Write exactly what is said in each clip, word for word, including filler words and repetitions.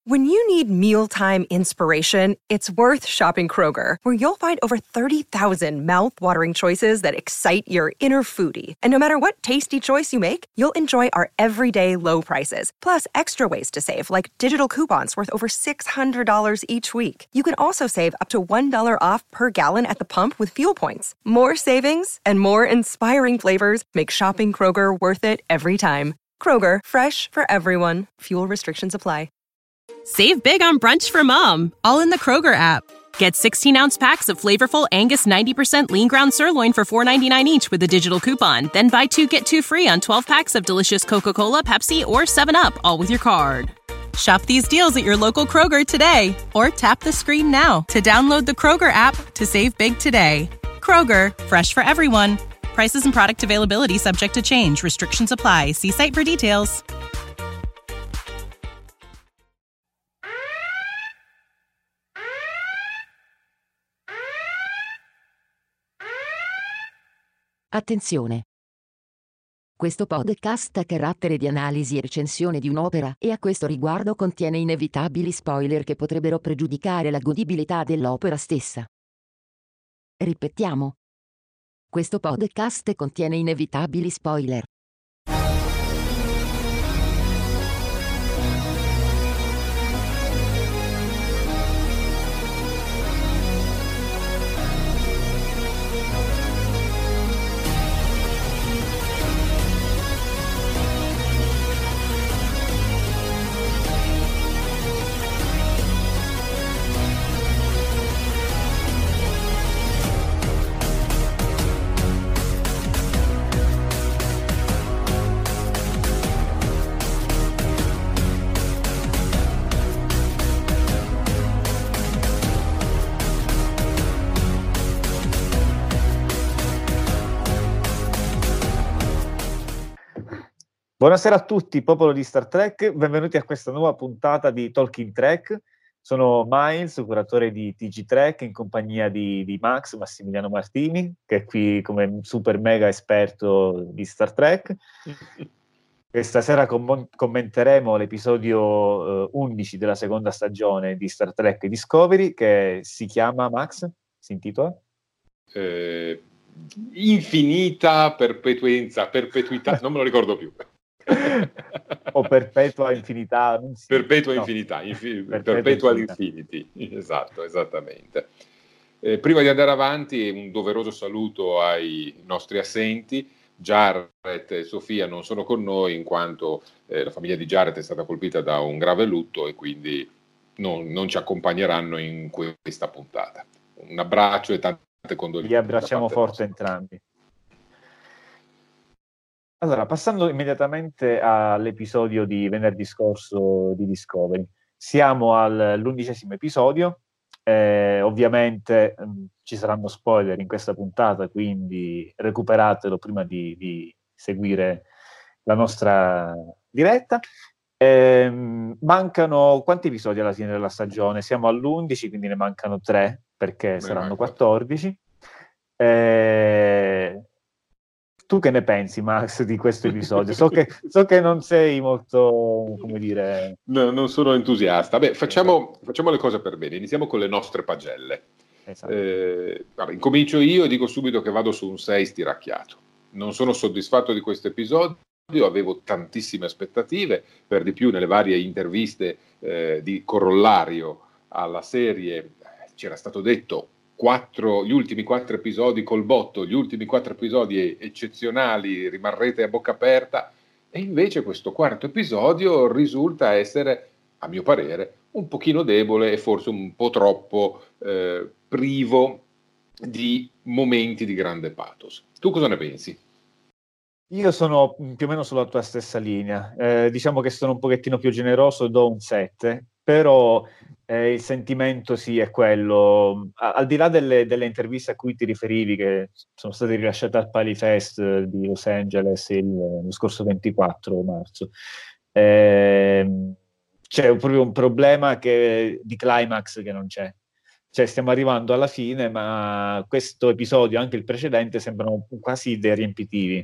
When you need mealtime inspiration, it's worth shopping Kroger, where you'll find over thirty thousand mouth-watering choices that excite your inner foodie. And no matter what tasty choice you make, you'll enjoy our everyday low prices, plus extra ways to save, like digital coupons worth over six hundred dollars each week. You can also save up to one dollar off per gallon at the pump with fuel points. More savings and more inspiring flavors make shopping Kroger worth it every time. Kroger, fresh for everyone. Fuel restrictions apply. Save big on brunch for mom, all in the Kroger app. Get sixteen-ounce packs of flavorful Angus ninety percent lean ground sirloin for four ninety-nine each with a digital coupon. Then buy two, get two free on twelve packs of delicious Coca-Cola, Pepsi, or seven up, all with your card. Shop these deals at your local Kroger today, or tap the screen now to download the Kroger app to save big today. Kroger, fresh for everyone. Prices and product availability subject to change. Restrictions apply. See site for details. Attenzione! Questo podcast ha carattere di analisi e recensione di un'opera e a questo riguardo contiene inevitabili spoiler che potrebbero pregiudicare la godibilità dell'opera stessa. Ripetiamo. Questo podcast contiene inevitabili spoiler. Buonasera a tutti, popolo di Star Trek, benvenuti a questa nuova puntata di Talking Trek. Sono Miles, curatore di T G Trek, in compagnia di, di Max, Massimiliano Martini, che è qui come super mega esperto di Star Trek. Questa sera com- commenteremo l'episodio eh, undici della seconda stagione di Star Trek Discovery, che si chiama, Max, si intitola? Eh, infinita perpetuenza, perpetuità, non me lo ricordo più. O perpetua infinità, non si... perpetua no. infinità, infi... perpetua perpetual infinità. infinity, esatto, esattamente. Eh, prima di andare avanti, un doveroso saluto ai nostri assenti. Jared e Sofia non sono con noi in quanto eh, la famiglia di Jared è stata colpita da un grave lutto e quindi non, non ci accompagneranno in questa puntata. Un abbraccio e tante condoglianze. Li abbracciamo forte entrambi. Allora, passando immediatamente all'episodio di venerdì scorso di Discovery, siamo all'undicesimo episodio, eh, ovviamente mh, ci saranno spoiler in questa puntata, quindi recuperatelo prima di, di seguire la nostra diretta. Eh, mancano quanti episodi alla fine della stagione? Siamo all'undici, quindi ne mancano tre, perché Me saranno manco. quattordici. Eh, Tu che ne pensi, Max, di questo episodio? So che, so che non sei molto, come dire... No, non sono entusiasta. Beh, facciamo, esatto. facciamo le cose per bene. Iniziamo con le nostre pagelle. Esatto. Eh, vabbè, incomincio io e dico subito che vado su un sei stiracchiato. Non sono soddisfatto di questo episodio, avevo tantissime aspettative, per di più nelle varie interviste eh, di corollario alla serie eh, c'era stato detto Quattro, gli ultimi quattro episodi col botto, gli ultimi quattro episodi eccezionali, rimarrete a bocca aperta, e invece questo quarto episodio risulta essere, a mio parere, un pochino debole e forse un po' troppo eh, privo di momenti di grande pathos. Tu cosa ne pensi? Io sono più o meno sulla tua stessa linea, eh, diciamo che sono un pochettino più generoso, do un sette, però eh, il sentimento sì è quello, a- al di là delle, delle interviste a cui ti riferivi, che sono state rilasciate al Palifest di Los Angeles il, lo scorso ventiquattro marzo, ehm, c'è proprio un problema che, di climax che non c'è. Cioè stiamo arrivando alla fine, ma questo episodio, anche il precedente, sembrano quasi dei riempitivi,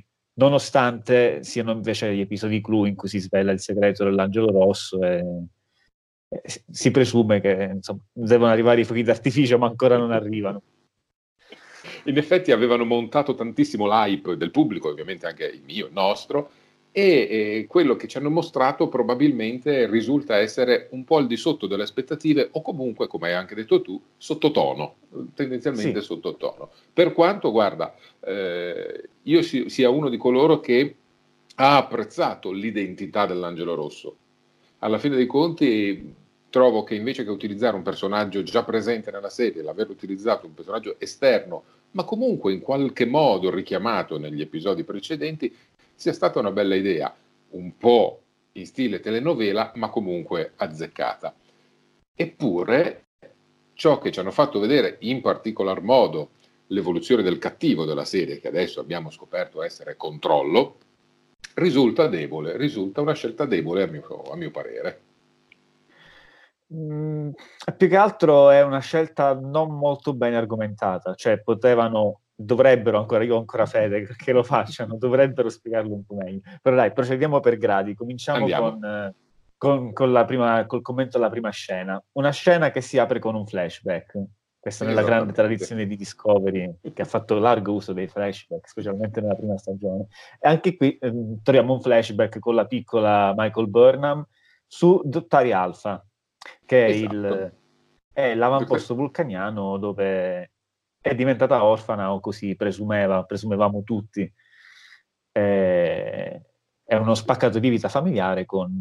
nonostante siano invece gli episodi clou in cui si svela il segreto dell'Angelo Rosso e, eh, si presume che insomma, devono arrivare i fuochi d'artificio, ma ancora non arrivano. In effetti avevano montato tantissimo l'hype del pubblico, ovviamente anche il mio, il nostro, e, e quello che ci hanno mostrato probabilmente risulta essere un po' al di sotto delle aspettative, o comunque, come hai anche detto tu, sottotono, tendenzialmente sì. Sottotono. Per quanto, guarda, eh, io si, sia uno di coloro che ha apprezzato l'identità dell'Angelo Rosso. Alla fine dei conti trovo che invece che utilizzare un personaggio già presente nella serie, l'aver utilizzato un personaggio esterno, ma comunque in qualche modo richiamato negli episodi precedenti, sia stata una bella idea, un po' in stile telenovela, ma comunque azzeccata. Eppure, ciò che ci hanno fatto vedere in particolar modo l'evoluzione del cattivo della serie, che adesso abbiamo scoperto essere Controllo, risulta debole, risulta una scelta debole a mio, a mio parere. Mm, più che altro è una scelta non molto ben argomentata, cioè potevano, dovrebbero ancora, io ho ancora fede che lo facciano, dovrebbero spiegarlo un po' meglio. Però dai, procediamo per gradi, cominciamo con, con, con la prima, col commento alla prima scena, una scena che si apre con un flashback. Questa nella grande tradizione di Discovery, che ha fatto largo uso dei flashback, specialmente nella prima stagione. E anche qui eh, troviamo un flashback con la piccola Michael Burnham su Dottari Alpha, che è, esatto. il, è l'avamposto vulcaniano dove è diventata orfana, o così presumeva, presumevamo tutti. È, è uno spaccato di vita familiare con,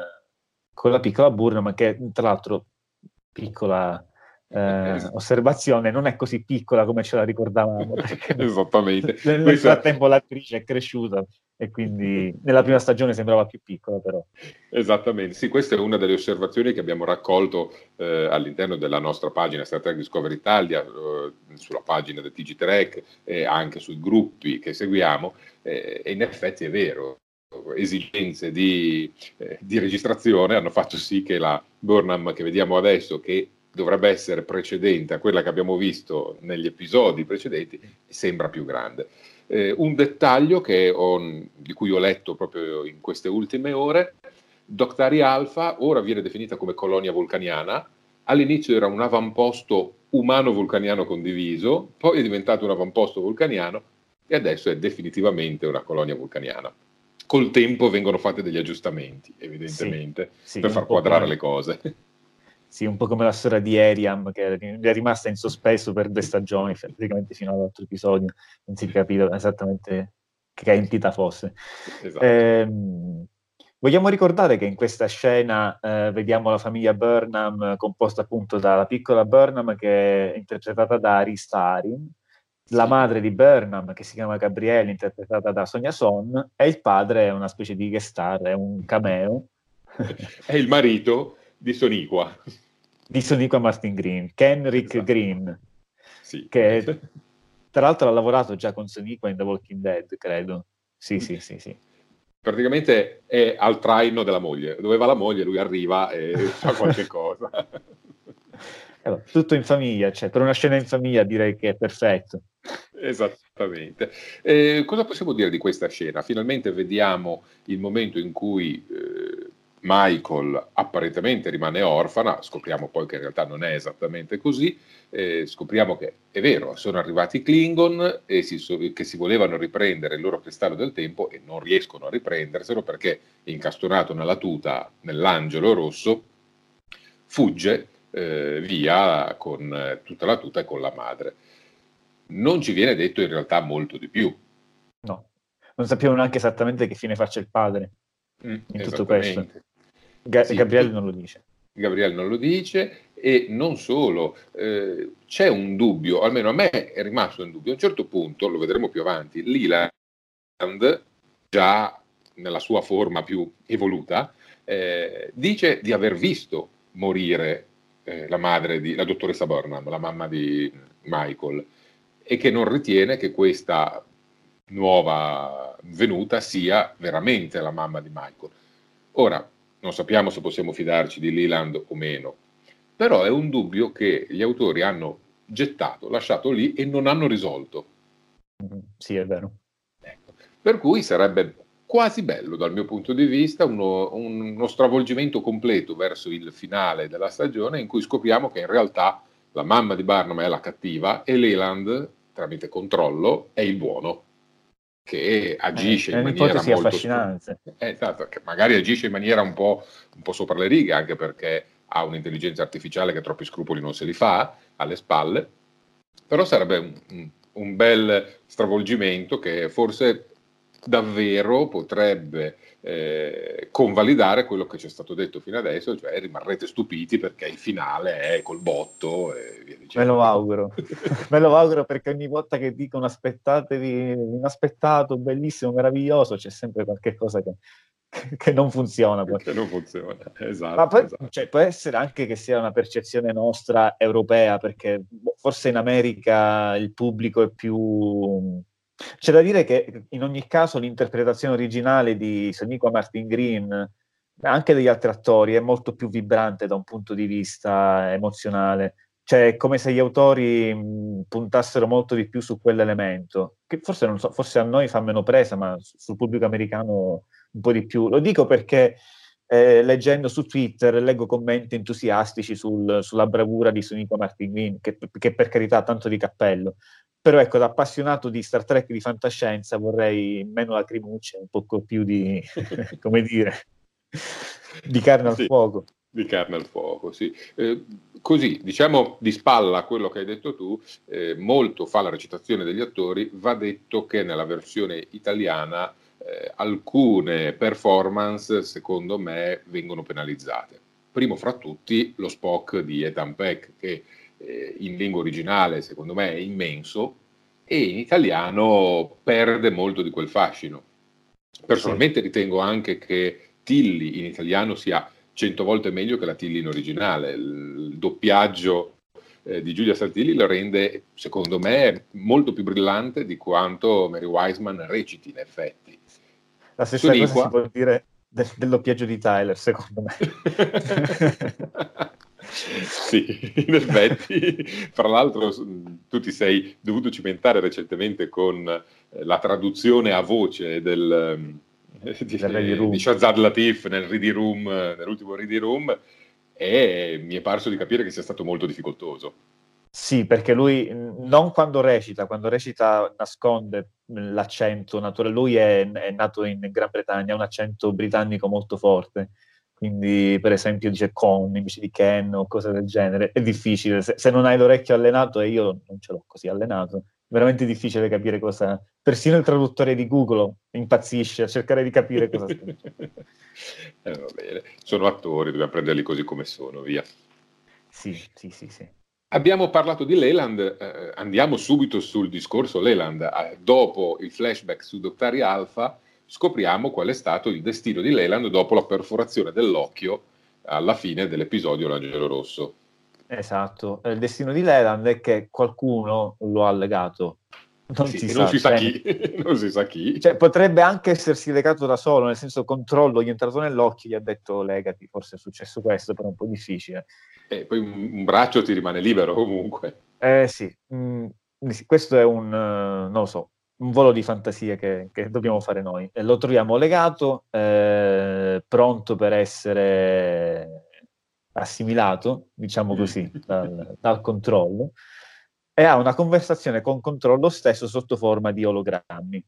con la piccola Burnham, che tra l'altro, piccola eh, osservazione, non è così piccola come ce la ricordavamo, perché esattamente. nel, nel frattempo l'attrice è cresciuta e quindi nella prima stagione sembrava più piccola, però. Esattamente, sì, questa è una delle osservazioni che abbiamo raccolto eh, all'interno della nostra pagina Star Trek Discovery Italia, eh, sulla pagina del T G Trek e anche sui gruppi che seguiamo, eh, e in effetti è vero. Esigenze di, eh, di registrazione hanno fatto sì che la Burnham che vediamo adesso, che dovrebbe essere precedente a quella che abbiamo visto negli episodi precedenti, sembra più grande. Eh, un dettaglio che ho, di cui ho letto proprio in queste ultime ore: Dottari Alpha ora viene definita come colonia vulcaniana, all'inizio era un avamposto umano-vulcaniano condiviso, poi è diventato un avamposto vulcaniano e adesso è definitivamente una colonia vulcaniana. Col tempo vengono fatti degli aggiustamenti, evidentemente, sì, sì, per far quadrare come... le cose. Sì, un po' come la storia di Eriam, che è rimasta in sospeso per due stagioni, praticamente fino all'altro episodio, non si capiva esattamente che entità fosse. Esatto. Eh, vogliamo ricordare che in questa scena eh, vediamo la famiglia Burnham, composta appunto dalla piccola Burnham, che è interpretata da Arista Arin, la sì. madre di Burnham, che si chiama Gabrielle, interpretata da Sonia Son, e il padre è una specie di guest star, è un cameo. È il marito di Soniqua. Di Soniqua Martin Green, Kenrick esatto. Green, sì. che tra l'altro ha lavorato già con Soniqua in The Walking Dead, credo. Sì, sì, sì, sì. Praticamente è al traino della moglie. Dove va la moglie, lui arriva e fa qualche cosa. Allora, tutto in famiglia, cioè per una scena in famiglia direi che è perfetto. Esattamente. Eh, cosa possiamo dire di questa scena? Finalmente vediamo il momento in cui eh, Michael apparentemente rimane orfana, scopriamo poi che in realtà non è esattamente così, eh, scopriamo che è vero, sono arrivati i Klingon e si, che si volevano riprendere il loro cristallo del tempo e non riescono a riprenderselo perché incastonato nella tuta, nell'angelo rosso, fugge eh, via con eh, tutta la tuta e con la madre. Non ci viene detto in realtà molto di più. No, non sappiamo neanche esattamente che fine faccia il padre mm, in tutto questo. Ga- sì, Gabriele non lo dice. Gabriele non lo dice, e non solo, eh, c'è un dubbio, almeno a me è rimasto un dubbio. A un certo punto, lo vedremo più avanti, Leland, già nella sua forma più evoluta, eh, dice di aver visto morire eh, la madre di la dottoressa Burnham, la mamma di Michael, e che non ritiene che questa nuova venuta sia veramente la mamma di Michael. Ora, non sappiamo se possiamo fidarci di Leland o meno, però è un dubbio che gli autori hanno gettato, lasciato lì e non hanno risolto. Sì, è vero. Ecco. Per cui sarebbe quasi bello dal mio punto di vista, uno, uno stravolgimento completo verso il finale della stagione, in cui scopriamo che in realtà la mamma di Barnum è la cattiva e Leland, tramite controllo, è il buono, che agisce eh, in maniera molto affascinante. Eh, esatto, che magari agisce in maniera un po', un po' sopra le righe, anche perché ha un'intelligenza artificiale che troppi scrupoli non se li fa alle spalle, però sarebbe un, un, un bel stravolgimento che forse davvero potrebbe eh, convalidare quello che ci è stato detto fino adesso, cioè rimarrete stupiti perché il finale è col botto e via dicendo. Me lo auguro, me lo auguro, perché ogni volta che dicono aspettatevi inaspettato, bellissimo, meraviglioso, c'è sempre qualche cosa che, che non funziona. Poi. Che non funziona, esatto. Ma poi, esatto. Cioè, può essere anche che sia una percezione nostra europea, perché forse in America il pubblico è più... C'è da dire che in ogni caso l'interpretazione originale di Sonequa Martin Green, anche degli altri attori, è molto più vibrante da un punto di vista emozionale. Cioè è come se gli autori mh, puntassero molto di più su quell'elemento, che forse, non so, forse a noi fa meno presa, ma sul pubblico americano un po' di più. Lo dico perché eh, leggendo su Twitter leggo commenti entusiastici sul, sulla bravura di Sonequa Martin Green, che, che per carità tanto di cappello. Però ecco, da appassionato di Star Trek, di fantascienza, vorrei meno lacrimucce, un po' più di, come dire, di carne al sì, fuoco. Di carne al fuoco, sì. Eh, così, diciamo di spalla a quello che hai detto tu, eh, molto fa la recitazione degli attori. Va detto che nella versione italiana eh, alcune performance, secondo me, vengono penalizzate. Primo fra tutti lo Spock di Ethan Peck, che eh, in lingua originale secondo me è immenso e in italiano perde molto di quel fascino. Personalmente sì. Ritengo anche che Tilly in italiano sia cento volte meglio che la Tilly in originale. Il doppiaggio eh, di Giulia Saltilli lo rende, secondo me, molto più brillante di quanto Mary Wiseman reciti in effetti. La stessa Sonequa... cosa si può dire del, del doppiaggio di Tyler, secondo me. Sì, in effetti. Fra l'altro tu ti sei dovuto cimentare recentemente con la traduzione a voce del, di, di Shazad Latif nel Ready Room, nell'ultimo Ready Room, e mi è parso di capire che sia stato molto difficoltoso. Sì, perché lui non quando recita, quando recita nasconde l'accento naturale. Lui è, è nato in Gran Bretagna, ha un accento britannico molto forte. Quindi, per esempio, dice con invece di Ken o cose del genere. È difficile. Se, se non hai l'orecchio allenato, e io non ce l'ho così allenato, è veramente difficile capire cosa... Persino il traduttore di Google impazzisce a cercare di capire cosa sta dicendo. Eh, va bene. Sono attori, dobbiamo prenderli così come sono, via. Sì, sì, sì, sì. Abbiamo parlato di Leland, eh, andiamo subito sul discorso Leland. Eh, dopo il flashback su Dottari Alpha, scopriamo qual è stato il destino di Leland dopo la perforazione dell'occhio alla fine dell'episodio L'Angelo Rosso. Esatto, il destino di Leland è che qualcuno lo ha legato. Non, sì, si, non sa, si sa cioè, chi, non si sa chi. Cioè, potrebbe anche essersi legato da solo, nel senso controllo, gli è entrato nell'occhio, gli ha detto legati, forse è successo questo, però è un po' difficile. E poi un, un braccio ti rimane libero comunque. Eh sì, mm, questo è un, uh, non lo so, un volo di fantasia che, che dobbiamo fare noi. E lo troviamo legato, eh, pronto per essere assimilato, diciamo così, dal, dal controllo, e ha una conversazione con controllo stesso sotto forma di ologrammi,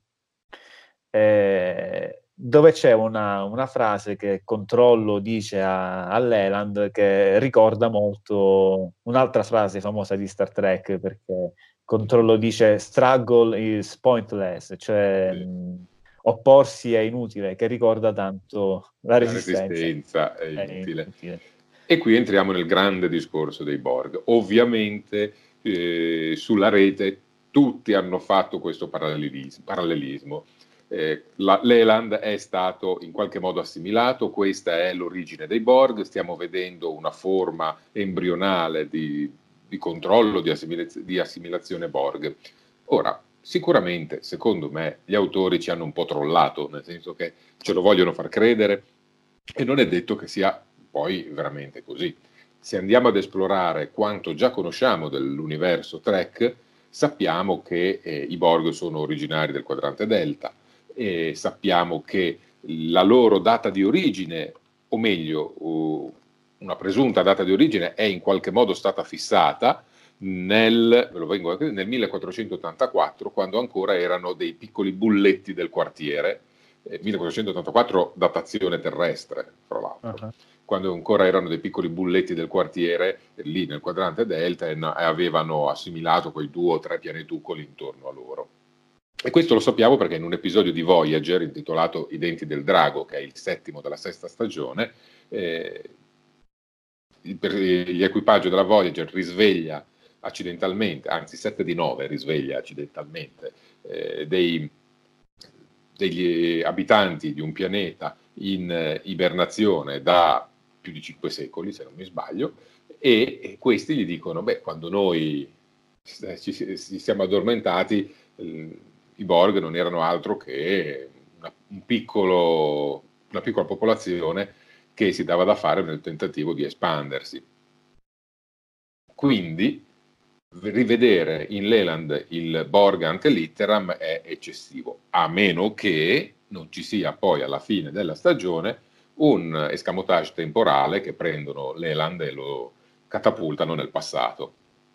eh, dove c'è una, una frase che controllo dice a, a Leland che ricorda molto un'altra frase famosa di Star Trek, perché controllo dice struggle is pointless, cioè sì. mh, opporsi è inutile, che ricorda tanto la resistenza. La resistenza è inutile. È inutile. E qui entriamo nel grande discorso dei Borg. Ovviamente eh, sulla rete tutti hanno fatto questo parallelismo. parallelismo. Eh, la, Leland è stato in qualche modo assimilato, questa è l'origine dei Borg, stiamo vedendo una forma embrionale di, di controllo, di, assimilaz- di assimilazione Borg. Ora, sicuramente, secondo me, gli autori ci hanno un po' trollato, nel senso che ce lo vogliono far credere e non è detto che sia poi veramente così. Se andiamo ad esplorare quanto già conosciamo dell'universo Trek, sappiamo che eh, i Borg sono originari del quadrante Delta, e sappiamo che la loro data di origine, o meglio, una presunta data di origine è in qualche modo stata fissata nel, ve lo vengo a dire, nel millequattrocentottantaquattro, quando ancora erano dei piccoli bulletti del quartiere, eh, millequattrocentottantaquattro datazione terrestre, tra l'altro, uh-huh. quando ancora erano dei piccoli bulletti del quartiere, lì nel quadrante delta, e, no, e avevano assimilato quei due o tre pianetucoli intorno a loro. E questo lo sappiamo perché in un episodio di Voyager intitolato I denti del drago, che è il settimo della sesta stagione, eh, per gli equipaggio della Voyager risveglia accidentalmente, anzi sette di nove risveglia accidentalmente eh, dei, degli abitanti di un pianeta in eh, ibernazione da più di cinque secoli, se non mi sbaglio, e, e questi gli dicono, beh, quando noi eh, ci, ci siamo addormentati, eh, i Borg non erano altro che una, un piccolo, una piccola popolazione che si dava da fare nel tentativo di espandersi. Quindi rivedere in Leland il Borg ante litteram è eccessivo, a meno che non ci sia poi alla fine della stagione un escamotage temporale che prendono Leland e lo catapultano nel passato.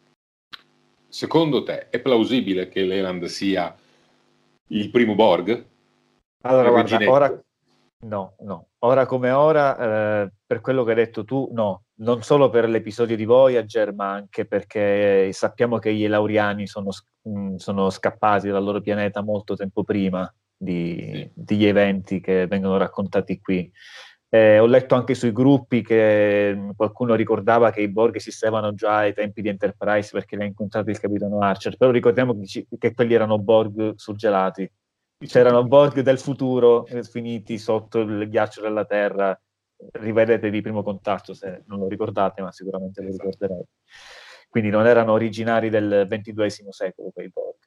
Secondo te è plausibile che Leland sia il primo Borg? Allora, guarda, ora no, no. Ora come ora, eh, per quello che hai detto tu, no. Non solo per l'episodio di Voyager, ma anche perché sappiamo che gli Elauriani sono, sono scappati dal loro pianeta molto tempo prima di, sì. degli eventi che vengono raccontati qui. Eh, ho letto anche sui gruppi che qualcuno ricordava che i Borg esistevano già ai tempi di Enterprise perché li ha incontrati il capitano Archer, però ricordiamo che, che quelli erano Borg surgelati. C'erano Borg del futuro finiti sotto il ghiaccio della Terra. Rivedete di Primo Contatto se non lo ricordate, ma sicuramente lo ricorderete. Quindi non erano originari del ventiduesimo secolo quei Borg.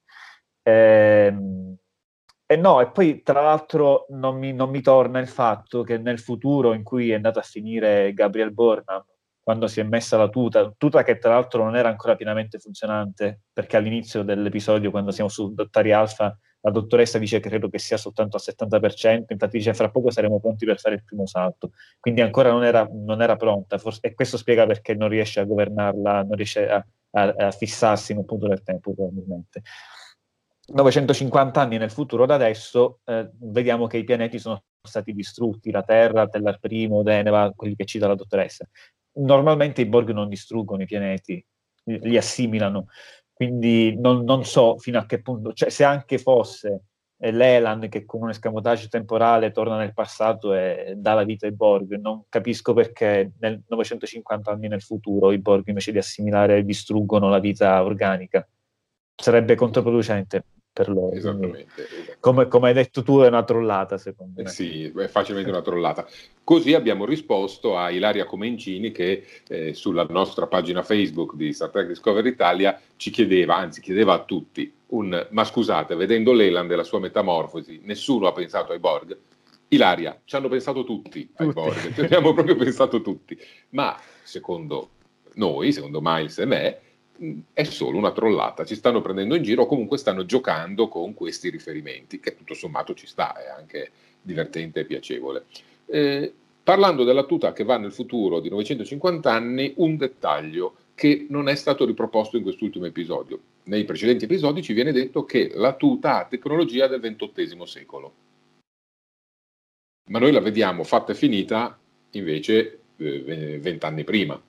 Ehm, e no, e poi tra l'altro non mi, non mi torna il fatto che nel futuro in cui è andato a finire Gabriel Burnham, quando si è messa la tuta, tuta che tra l'altro non era ancora pienamente funzionante, perché all'inizio dell'episodio, quando siamo su Dottari Alpha, la dottoressa dice che credo che sia soltanto al settanta per cento, infatti dice fra poco saremo pronti per fare il primo salto, quindi ancora non era, non era pronta, forse, e questo spiega perché non riesce a governarla, non riesce a, a, a fissarsi in un punto del tempo probabilmente. novecentocinquanta anni nel futuro da adesso, eh, vediamo che i pianeti sono stati distrutti, la Terra, Tellar Primo, Deneva, quelli che cita la dottoressa. Normalmente i Borg non distruggono i pianeti, li assimilano, quindi non, non so fino a che punto, cioè se anche fosse eh, Leland che con un escamotage temporale torna nel passato e dà la vita ai Borg, non capisco perché nel novecentocinquanta anni nel futuro i Borg invece di assimilare distruggono la vita organica. Sarebbe controproducente per loro. Esattamente. esattamente. Come, come hai detto tu, è una trollata, secondo me. Eh sì, è facilmente una trollata. Così abbiamo risposto a Ilaria Comencini che eh, sulla nostra pagina Facebook di Star Trek Discovery Italia ci chiedeva, anzi chiedeva a tutti, un ma scusate, vedendo Leland e la sua metamorfosi, nessuno ha pensato ai Borg? Ilaria, ci hanno pensato tutti, tutti. ai Borg, ci abbiamo proprio pensato tutti. Ma secondo noi, secondo Miles e me, è solo una trollata, ci stanno prendendo in giro o comunque stanno giocando con questi riferimenti, che tutto sommato ci sta, è anche divertente e piacevole. Eh, parlando della tuta che va nel futuro di novecentocinquanta anni, un dettaglio che non è stato riproposto in quest'ultimo episodio. Nei precedenti episodi ci viene detto che la tuta ha tecnologia del ventottesimo secolo, ma noi la vediamo fatta e finita invece eh, vent'anni prima.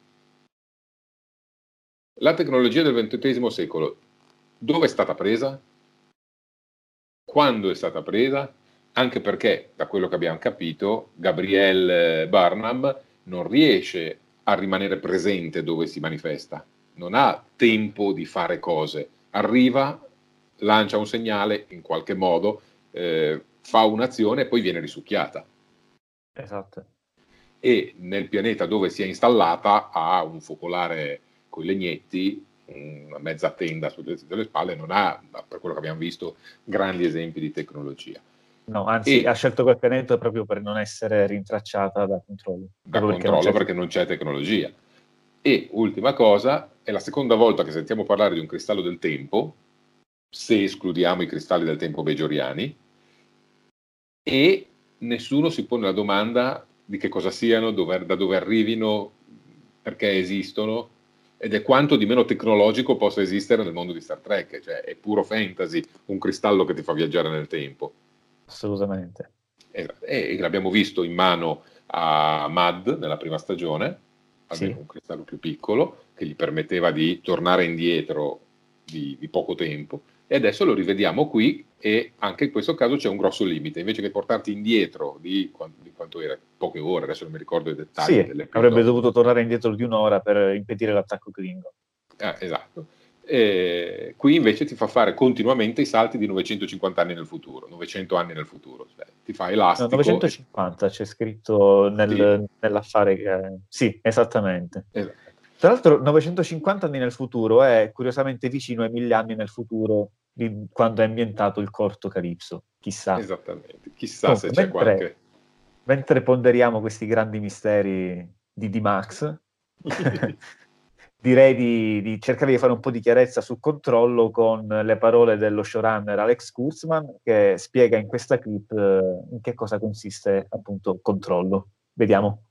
La tecnologia del ventottesimo secolo dove è stata presa? Quando è stata presa? Anche perché, da quello che abbiamo capito, Gabriel Burnham non riesce a rimanere presente dove si manifesta, non ha tempo di fare cose, arriva, lancia un segnale in qualche modo, eh, fa un'azione e poi viene risucchiata. Esatto. E nel pianeta dove si è installata ha un focolare con i legnetti, una mezza tenda sulle, sulle spalle, non ha, per quello che abbiamo visto, grandi esempi di tecnologia. No, anzi, e, ha scelto quel pianeta proprio per non essere rintracciata da controllo. Da controllo perché non, c'è... perché non c'è tecnologia. E, ultima cosa, è la seconda volta che sentiamo parlare di un cristallo del tempo, se escludiamo i cristalli del tempo bejoriani, e nessuno si pone la domanda di che cosa siano, dove, da dove arrivino, perché esistono, ed è quanto di meno tecnologico possa esistere nel mondo di Star Trek, cioè è puro fantasy, un cristallo che ti fa viaggiare nel tempo. Assolutamente. E, e l'abbiamo visto in mano a Mad nella prima stagione, aveva sì. un cristallo più piccolo che gli permetteva di tornare indietro di, di poco tempo, e adesso lo rivediamo qui, e anche in questo caso c'è un grosso limite, invece che portarti indietro di, di quanto era, poche ore, adesso non mi ricordo i dettagli sì, dell'episodio. avrebbe dovuto tornare indietro di un'ora per impedire l'attacco Klingon. Eh, esatto. E qui invece ti fa fare continuamente i salti di novecentocinquanta anni nel futuro, novecento anni nel futuro, cioè, ti fa elastico. No, novecentocinquanta e... c'è scritto nel, sì. nell'affare che... sì, esattamente. Esatto. Tra l'altro novecentocinquanta anni nel futuro è curiosamente vicino ai mille anni nel futuro di quando è ambientato il corto Calypso, chissà. Esattamente, chissà Comunque, se c'è mentre, qualche... Mentre ponderiamo questi grandi misteri di D-Max, direi di, di cercare di fare un po' di chiarezza sul controllo con le parole dello showrunner Alex Kurtzman, che spiega in questa clip eh, in che cosa consiste appunto controllo. Vediamo.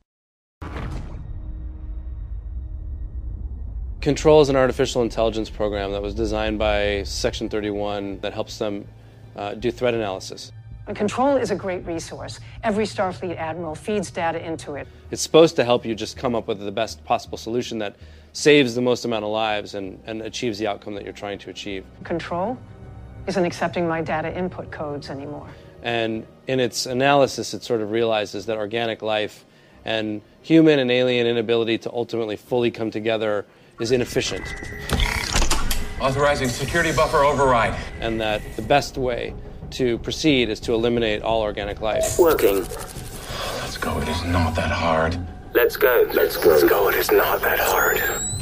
Control is an artificial intelligence program that was designed by Section thirty-one that helps them uh, do threat analysis. Control is a great resource. Every Starfleet admiral feeds data into it. It's supposed to help you just come up with the best possible solution that saves the most amount of lives and, and achieves the outcome that you're trying to achieve. Control isn't accepting my data input codes anymore. And in its analysis, it sort of realizes that organic life and human and alien inability to ultimately fully come together is inefficient. Authorizing security buffer override. And that the best way to proceed is to eliminate all organic life. Working. Let's go, it is not that hard. Let's go. Let's go. Let's go, it is not that hard.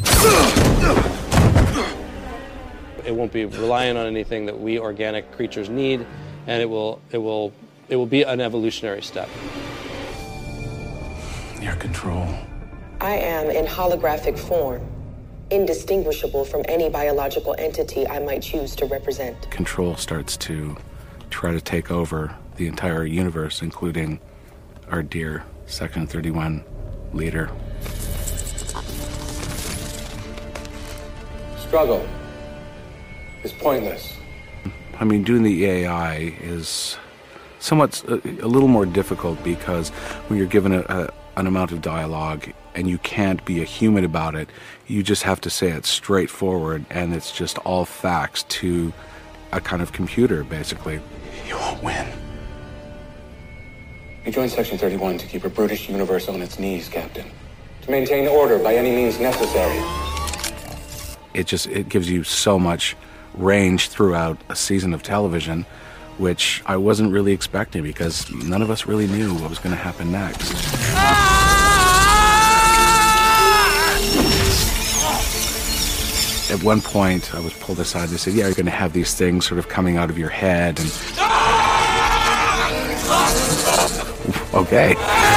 It won't be reliant on anything that we organic creatures need, and it will it will it will be an evolutionary step. Your control. I am in holographic form, indistinguishable from any biological entity I might choose to represent. Control starts to try to take over the entire universe, including our dear Section thirty-one leader. Struggle is pointless. I mean, doing the A I is somewhat a, a little more difficult because when you're given a, a, an amount of dialogue and you can't be a human about it, you just have to say it straightforward, and it's just all facts to a kind of computer, basically. You won't win. You joined Section thirty-one to keep a brutish universe on its knees, Captain. To maintain order by any means necessary. It just, it gives you so much range throughout a season of television, which I wasn't really expecting because none of us really knew what was going to happen next. At one point, I was pulled aside. They said, yeah, you're going to have these things sort of coming out of your head. And okay.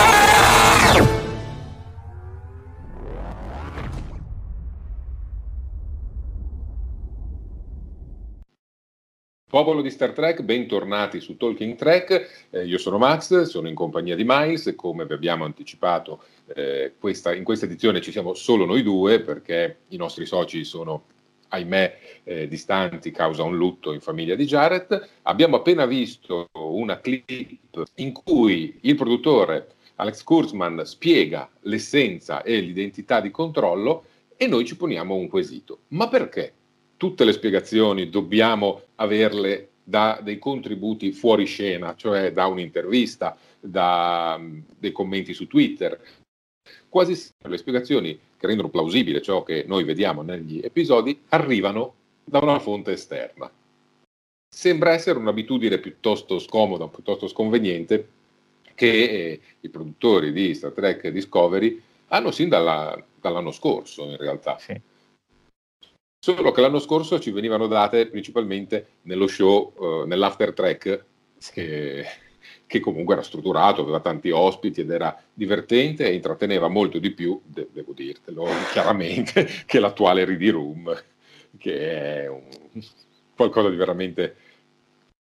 Popolo di Star Trek, bentornati su Talking Trek, eh, io sono Max, sono in compagnia di Miles, come vi abbiamo anticipato eh, questa, in questa edizione ci siamo solo noi due perché i nostri soci sono, ahimè, eh, distanti causa un lutto in famiglia di Jared. Abbiamo appena visto una clip in cui il produttore Alex Kurtzman spiega l'essenza e l'identità di Controllo e noi ci poniamo un quesito, ma perché? Tutte le spiegazioni dobbiamo averle da dei contributi fuori scena, cioè da un'intervista, da um, dei commenti su Twitter. Quasi sempre le spiegazioni che rendono plausibile ciò che noi vediamo negli episodi arrivano da una fonte esterna. Sembra essere un'abitudine piuttosto scomoda, piuttosto sconveniente, che eh, i produttori di Star Trek Discovery hanno sin dalla, dall'anno scorso, in realtà. Sì. Solo che l'anno scorso ci venivano date principalmente nello show, uh, nell'After Trek, che, che comunque era strutturato, aveva tanti ospiti ed era divertente e intratteneva molto di più, de- devo dirtelo chiaramente, che l'attuale Ready Room, che è un, qualcosa di veramente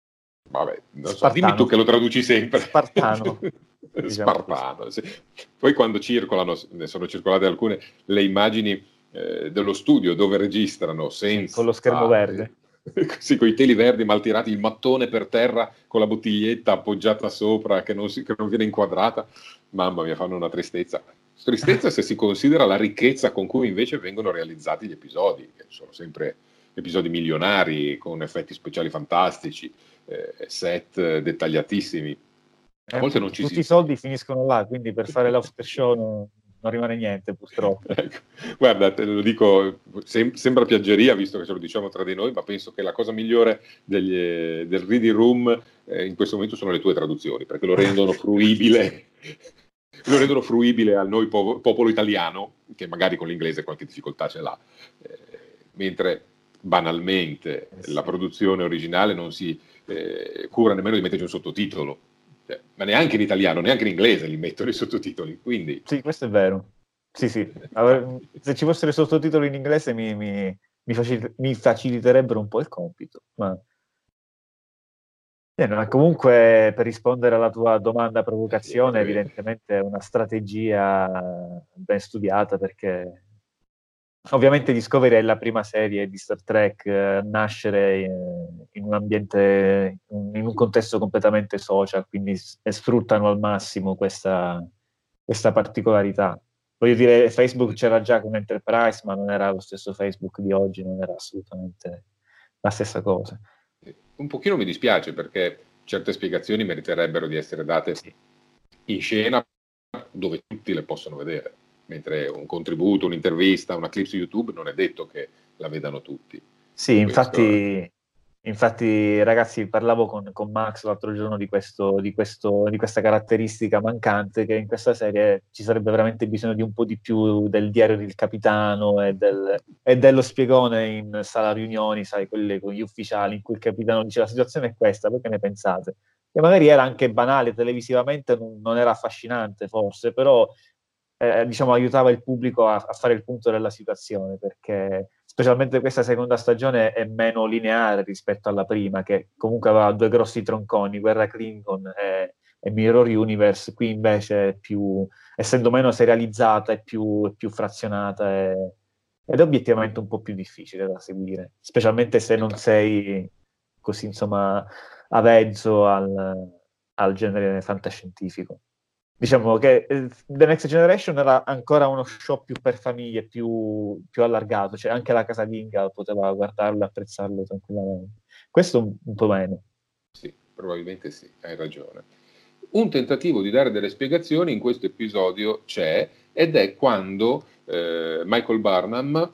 Vabbè, non so, dimmi tu che lo traduci sempre. Spartano. Spartano, sì. Poi quando circolano, ne sono circolate alcune, le immagini eh, dello studio dove registrano senza... Con lo schermo ah, verde. Sì, con i teli verdi mal tirati, il mattone per terra con la bottiglietta appoggiata sopra che non, si, che non viene inquadrata. Mamma mia, fanno una tristezza. Tristezza se si considera la ricchezza con cui invece vengono realizzati gli episodi, che sono sempre episodi milionari, con effetti speciali fantastici, eh, set dettagliatissimi. A volte Eh, non ci tutti si... i soldi finiscono là, quindi per fare l'after show non, non rimane niente, purtroppo. Ecco. Guarda, te lo dico, sem- sembra piaggeria, visto che ce lo diciamo tra di noi, ma penso che la cosa migliore degli, eh, del reading room eh, in questo momento sono le tue traduzioni, perché lo rendono fruibile, lo rendono fruibile a noi po- popolo italiano, che magari con l'inglese qualche difficoltà ce l'ha, eh, mentre banalmente Eh sì. la produzione originale non si eh, cura nemmeno di metterci un sottotitolo. Ma neanche in italiano, neanche in inglese li mettono i sottotitoli, quindi... Sì, questo è vero. Sì, sì. Allora, se ci fossero i sottotitoli in inglese mi, mi, mi, facil- mi faciliterebbero un po' il compito. Ma... Eh, no, comunque, per rispondere alla tua domanda provocazione, evidentemente è una strategia ben studiata, perché ovviamente Discovery è la prima serie di Star Trek a nascere in, in un ambiente, in un contesto completamente social, quindi s- sfruttano al massimo questa, questa particolarità. Voglio dire, Facebook c'era già con Enterprise, ma non era lo stesso Facebook di oggi, non era assolutamente la stessa cosa. Un pochino mi dispiace, perché certe spiegazioni meriterebbero di essere date in scena dove tutti le possono vedere, mentre un contributo, un'intervista, una clip su YouTube non è detto che la vedano tutti. Sì, Questo... infatti, infatti ragazzi, parlavo con, con Max l'altro giorno di, questo, di, questo, di questa caratteristica mancante, che in questa serie ci sarebbe veramente bisogno di un po' di più del diario del capitano e, del, e dello spiegone in sala riunioni, sai, quelle con gli ufficiali, in cui il capitano dice: la situazione è questa, voi che ne pensate? E magari era anche banale, televisivamente non, non era affascinante forse, però eh, diciamo aiutava il pubblico a, a fare il punto della situazione, perché specialmente questa seconda stagione è meno lineare rispetto alla prima, che comunque aveva due grossi tronconi, Guerra Klingon e, e Mirror Universe. Qui invece è più, essendo meno serializzata, è più, è più frazionata e, ed è obiettivamente un po' più difficile da seguire, specialmente se non sei così, insomma, avvezzo al, al genere fantascientifico. Diciamo che eh, The Next Generation era ancora uno show più per famiglie, più, più allargato, cioè anche la casalinga poteva guardarlo e apprezzarlo tranquillamente. Questo un, un po' meno. Sì, probabilmente sì, hai ragione. Un tentativo di dare delle spiegazioni in questo episodio c'è, ed è quando eh, Michael Burnham,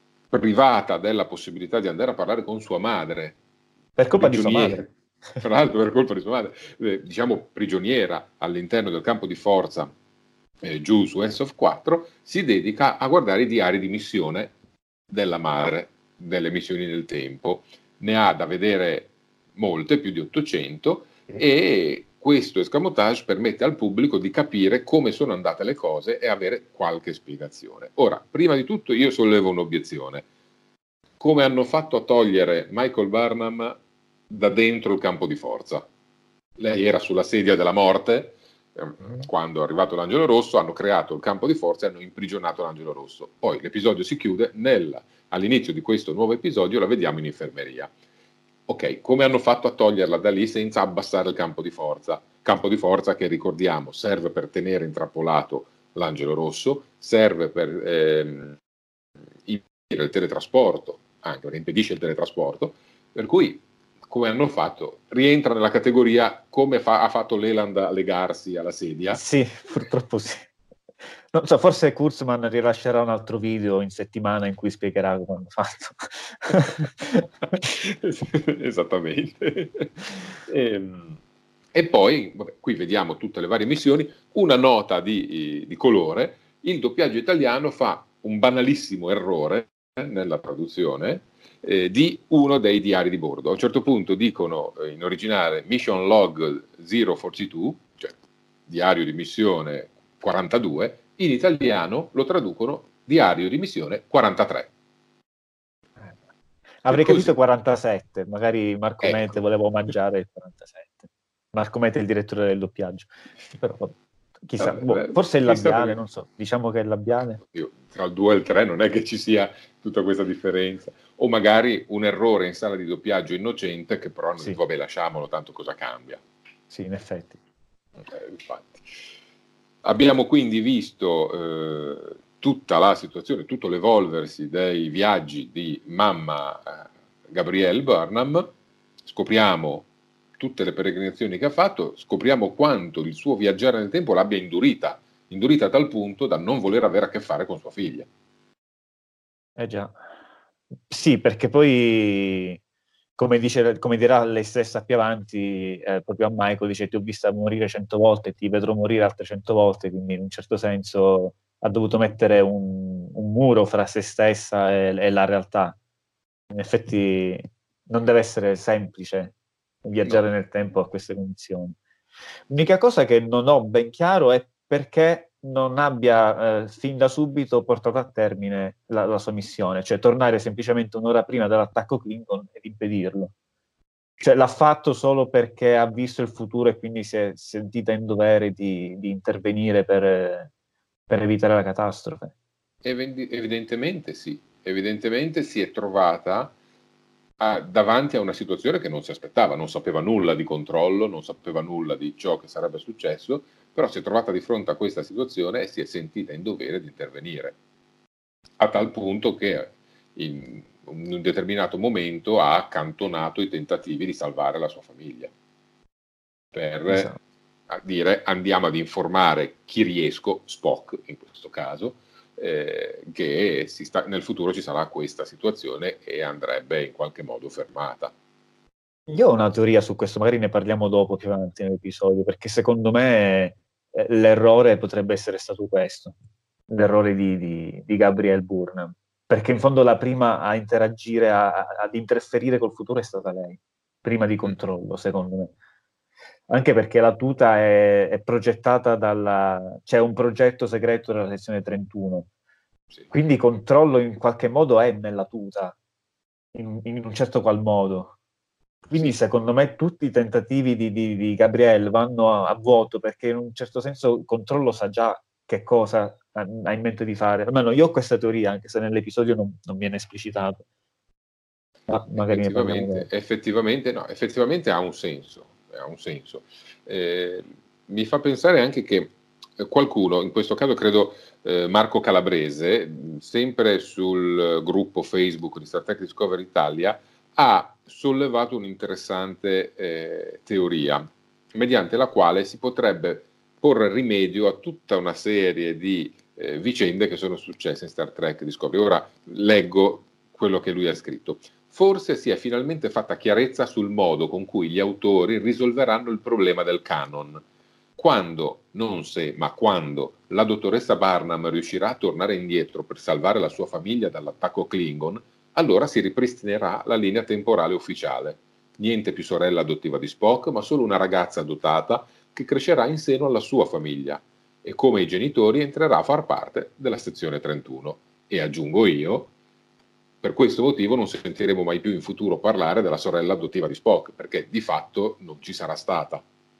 privata della possibilità di andare a parlare con sua madre, per colpa di sua prigioniera- madre. tra l'altro per colpa di sua madre, eh, diciamo prigioniera all'interno del campo di forza eh, giù su S O F quattro, si dedica a guardare i diari di missione della madre, delle missioni nel tempo. Ne ha da vedere molte, più di ottocento, e questo escamotage permette al pubblico di capire come sono andate le cose e avere qualche spiegazione. Ora, prima di tutto io sollevo un'obiezione. Come hanno fatto a togliere Michael Burnham da dentro il campo di forza? Lei era sulla sedia della morte, ehm, quando è arrivato l'Angelo Rosso, hanno creato il campo di forza e hanno imprigionato l'Angelo Rosso. Poi l'episodio si chiude, nel, all'inizio di questo nuovo episodio la vediamo in infermeria. Ok, come hanno fatto a toglierla da lì senza abbassare il campo di forza? Campo di forza che, ricordiamo, serve per tenere intrappolato l'Angelo Rosso, serve per ehm, impedire il teletrasporto, anche perché impedisce il teletrasporto, per cui come hanno fatto? Rientra nella categoria come fa, ha fatto Leland a legarsi alla sedia? Sì, purtroppo sì. Non so, forse Kurtzman rilascerà un altro video in settimana in cui spiegherà come hanno fatto. Esattamente. E, e poi, vabbè, qui vediamo tutte le varie missioni. Una nota di, di colore: il doppiaggio italiano fa un banalissimo errore eh, nella traduzione eh, di uno dei diari di bordo. A un certo punto dicono eh, in originale Mission Log zero quarantadue, cioè diario di missione quarantadue, in italiano lo traducono diario di missione quarantatré. Avrei così. capito quarantasette, magari Marco Ecco. Mete voleva mangiare il quarantasette. Marco Mete è il direttore del doppiaggio. Però, chissà, Vabbè, boh, beh, forse è il chissà labiale, perché- non so. Diciamo che è il labiale. Io, tra il due e il tre non è che ci sia tutta questa differenza. O magari un errore in sala di doppiaggio innocente che però, Sì. vabbè, lasciamolo, tanto cosa cambia. Sì, in effetti. Eh, infatti. Abbiamo quindi visto eh, tutta la situazione, tutto l'evolversi dei viaggi di mamma eh, Gabrielle Burnham, scopriamo tutte le peregrinazioni che ha fatto, scopriamo quanto il suo viaggiare nel tempo l'abbia indurita, indurita a tal punto da non voler avere a che fare con sua figlia. Eh già. Sì, perché poi, come, dice, come dirà lei stessa più avanti, eh, proprio a Michael, dice ti ho vista morire cento volte, ti vedrò morire altre cento volte, quindi in un certo senso ha dovuto mettere un, un muro fra se stessa e, e la realtà. In effetti non deve essere semplice viaggiare No. nel tempo a queste condizioni. L'unica cosa che non ho ben chiaro è perché non abbia eh, fin da subito portato a termine la, la sua missione, cioè tornare semplicemente un'ora prima dell'attacco Klingon ed impedirlo. Cioè l'ha fatto solo perché ha visto il futuro e quindi si è sentita in dovere di, di intervenire per, per evitare la catastrofe. Ev- evidentemente sì, evidentemente si è trovata a, davanti a una situazione che non si aspettava, non sapeva nulla di controllo, non sapeva nulla di ciò che sarebbe successo, però si è trovata di fronte a questa situazione e si è sentita in dovere di intervenire, a tal punto che in un determinato momento ha accantonato i tentativi di salvare la sua famiglia, per Esatto. dire andiamo ad informare chi riesco, Spock in questo caso, eh, che si sta, nel futuro ci sarà questa situazione e andrebbe in qualche modo fermata. Io ho una teoria su questo, magari ne parliamo dopo più avanti nell'episodio, perché secondo me eh, l'errore potrebbe essere stato questo, l'errore di, di, di Gabrielle Burnham, perché in fondo la prima a interagire, a, a, ad interferire col futuro è stata lei, prima di controllo, secondo me. Anche perché la tuta è, è progettata dalla... c'è un progetto segreto della sezione trentuno, Sì. quindi controllo in qualche modo è nella tuta, in, in un certo qual modo. Quindi Sì. secondo me tutti i tentativi di, di, di Gabrielle vanno a, a vuoto, perché in un certo senso il controllo sa già che cosa ha, ha in mente di fare. Almeno io ho questa teoria, anche se nell'episodio non, non viene esplicitato. Ma magari ne parliamo Effettivamente, dopo. effettivamente, no, effettivamente ha un senso, ha un senso. Eh, mi fa pensare anche che qualcuno, in questo caso credo eh, Marco Calabrese, sempre sul gruppo Facebook di Star Trek Discovery Italia, ha sollevato un'interessante eh, teoria, mediante la quale si potrebbe porre rimedio a tutta una serie di eh, vicende che sono successe in Star Trek Discovery. Ora leggo quello che lui ha scritto. Forse si è finalmente fatta chiarezza sul modo con cui gli autori risolveranno il problema del canon. Quando, non se, ma quando, la dottoressa Burnham riuscirà a tornare indietro per salvare la sua famiglia dall'attacco Klingon, allora si ripristinerà la linea temporale ufficiale. Niente più sorella adottiva di Spock, ma solo una ragazza dotata che crescerà in seno alla sua famiglia e come i genitori entrerà a far parte della sezione trentuno. E aggiungo io, per questo motivo non sentiremo mai più in futuro parlare della sorella adottiva di Spock, perché di fatto non ci sarà stata.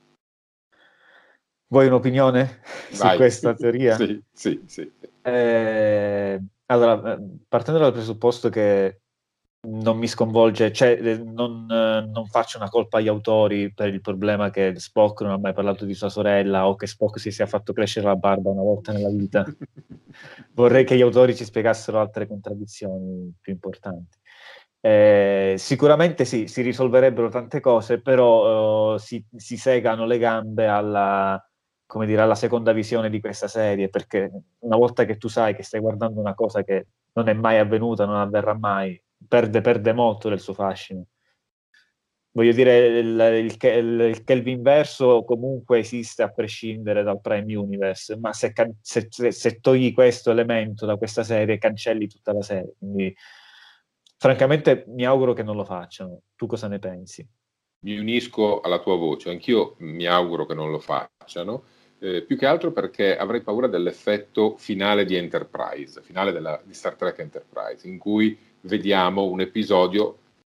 Vuoi un'opinione Vai. su questa teoria? Sì, sì, sì. Eh, allora, partendo dal presupposto che non mi sconvolge, cioè non, non faccio una colpa agli autori per il problema che Spock non ha mai parlato di sua sorella o che Spock si sia fatto crescere la barba una volta nella vita. Vorrei che gli autori ci spiegassero altre contraddizioni più importanti. Eh, sicuramente sì, si risolverebbero tante cose, però uh, si, si segano le gambe alla, come dire, alla seconda visione di questa serie, perché una volta che tu sai che stai guardando una cosa che non è mai avvenuta, non avverrà mai, perde, perde molto del suo fascino. Voglio dire, il, il, il, il Kelvin verso comunque esiste a prescindere dal Prime Universe, ma se, se, se togli questo elemento da questa serie, cancelli tutta la serie. Quindi, francamente, mi auguro che non lo facciano. Tu cosa ne pensi? Mi unisco alla tua voce, anch'io mi auguro che non lo facciano, eh, più che altro perché avrei paura dell'effetto finale di Enterprise, finale della, di Star Trek Enterprise, in cui vediamo un episodio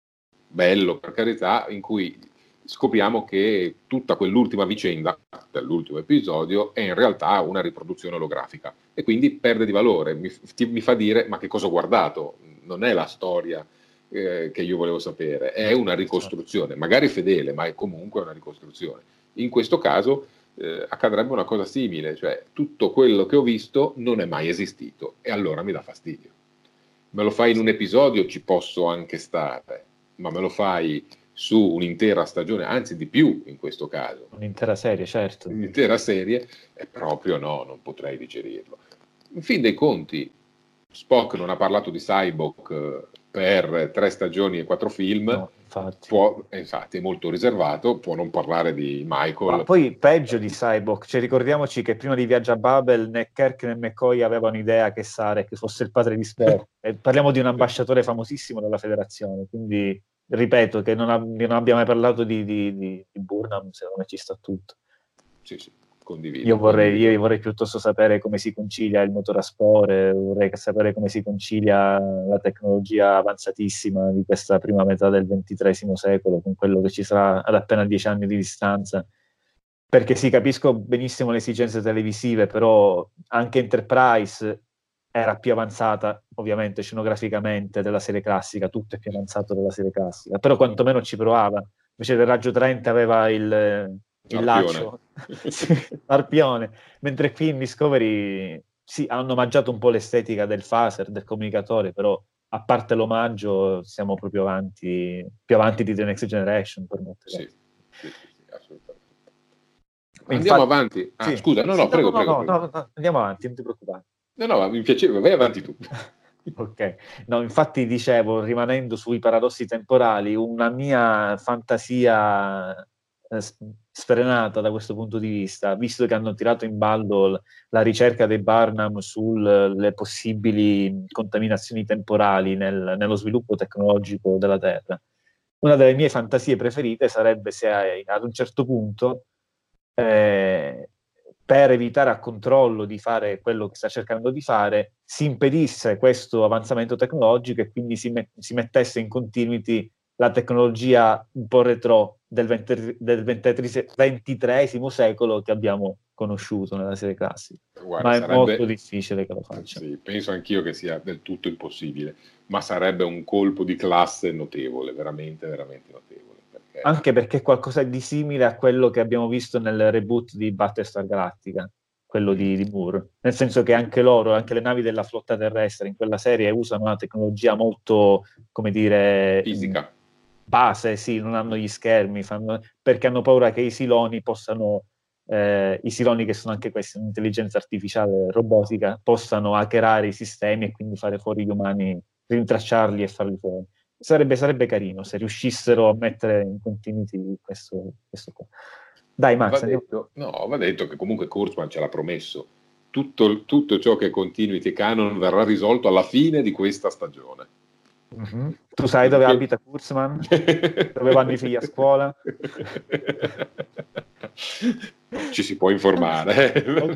bello, per carità, in cui scopriamo che tutta quell'ultima vicenda dell'ultimo episodio è in realtà una riproduzione olografica e quindi perde di valore, mi, ti, mi fa dire ma che cosa ho guardato, non è la storia eh, che io volevo sapere, è una ricostruzione, magari fedele, ma è comunque una ricostruzione. In questo caso eh, accadrebbe una cosa simile, cioè tutto quello che ho visto non è mai esistito e allora mi dà fastidio. Me lo fai in un episodio, ci posso anche stare, ma me lo fai su un'intera stagione, anzi di più in questo caso. Un'intera serie, certo. Un'intera serie, è proprio no, non potrei digerirlo. In fin dei conti, Spock non ha parlato di Cyborg per tre stagioni e quattro film, no, infatti. Può, infatti è molto riservato, può non parlare di Michael. Ma poi peggio di Cyborg, cioè ricordiamoci che prima di Viaggio a Babel né Kirk né McCoy avevano idea che Sarek fosse il padre di Spock. E parliamo di un ambasciatore famosissimo della federazione, quindi ripeto che non, ab- non abbiamo mai parlato di, di, di, di Burnham, secondo me ci sta tutto. Sì, sì, condivido. Io vorrei, condivido. io vorrei piuttosto sapere come si concilia il motore a spore, vorrei sapere come si concilia la tecnologia avanzatissima di questa prima metà del ventitreesimo secolo con quello che ci sarà ad appena dieci anni di distanza. Perché sì, capisco benissimo le esigenze televisive, però anche Enterprise era più avanzata, ovviamente, scenograficamente della serie classica, tutto è più avanzato della serie classica, però quantomeno ci provava. Invece del Raggio trenta aveva il, il laccio, l'arpione, mentre qui in Discovery sì, hanno omaggiato un po' l'estetica del phaser, del comunicatore, però a parte l'omaggio siamo proprio avanti, più avanti di The Next Generation, per molte sì, cose. sì, sì, assolutamente. Infatti, Andiamo avanti. Ah, sì. scusa, no, no, Sì, prego, no, no, prego, no, prego. no, no, andiamo avanti, non ti preoccupare. No, no, mi piaceva, vai avanti tu. Ok, no, infatti dicevo, rimanendo sui paradossi temporali, una mia fantasia eh, sfrenata da questo punto di vista, visto che hanno tirato in ballo la ricerca dei Barnum sulle possibili contaminazioni temporali nel, nello sviluppo tecnologico della Terra, una delle mie fantasie preferite sarebbe se ad un certo punto eh, per evitare a controllo di fare quello che sta cercando di fare, si impedisse questo avanzamento tecnologico e quindi si, met- si mettesse in continuity la tecnologia un po' retro del, venti- del ventitreesimo secolo che abbiamo conosciuto nella serie classica. Guarda, ma è sarebbe... molto difficile che lo faccia. Sì, penso anch'io che sia del tutto impossibile, ma sarebbe un colpo di classe notevole, veramente, veramente notevole. Perché... Anche perché è qualcosa di simile a quello che abbiamo visto nel reboot di Battlestar Galactica, quello di, di Moore, nel senso che anche loro, anche le navi della flotta terrestre in quella serie usano una tecnologia molto, come dire, fisica, base, sì, non hanno gli schermi, fanno, perché hanno paura che i siloni possano, eh, i siloni che sono anche questi, un'intelligenza artificiale robotica, possano hackerare i sistemi e quindi fare fuori gli umani, rintracciarli e farli fuori. Sarebbe, sarebbe carino se riuscissero a mettere in continuity questo, questo qua. Dai Max, va detto, no, va detto che comunque Kurtzman ce l'ha promesso, tutto, tutto ciò che è continuity canon verrà risolto alla fine di questa stagione. Mm-hmm. Tu sai dove abita Kurtzman? Dove vanno i figli a scuola? Ci si può informare.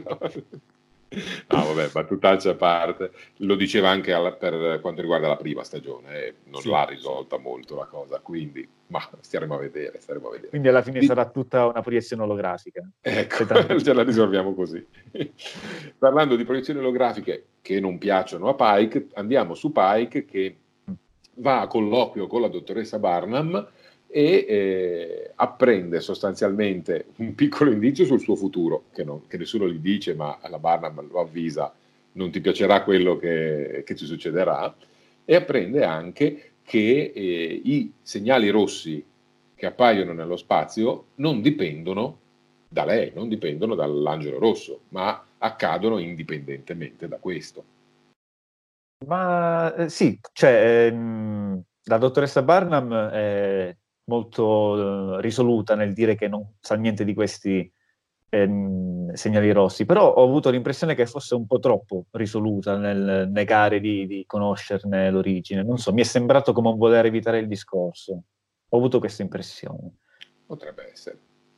No, vabbè, battutaccia a parte, lo diceva anche alla, per quanto riguarda la prima stagione, eh, non sì. l'ha risolta molto la cosa, quindi ma staremo a vedere, staremo a vedere. Quindi alla fine Di... sarà tutta una proiezione olografica. Ecco, ce la risolviamo così. Parlando di proiezioni olografiche che non piacciono a Pike, andiamo su Pike che va a colloquio con la dottoressa Barnum e eh, apprende sostanzialmente un piccolo indizio sul suo futuro, che, non, che nessuno gli dice, ma la Barnum lo avvisa, non ti piacerà quello che, che ti succederà, e apprende anche che eh, i segnali rossi che appaiono nello spazio non dipendono da lei, non dipendono dall'angelo rosso, ma accadono indipendentemente da questo. Ma eh, sì, cioè ehm, la dottoressa Barnum è molto eh, risoluta nel dire che non sa niente di questi ehm, segnali rossi, però ho avuto l'impressione che fosse un po' troppo risoluta nel negare di, di conoscerne l'origine. Non so, mi è sembrato come un voler evitare il discorso. Ho avuto questa impressione. Potrebbe essere.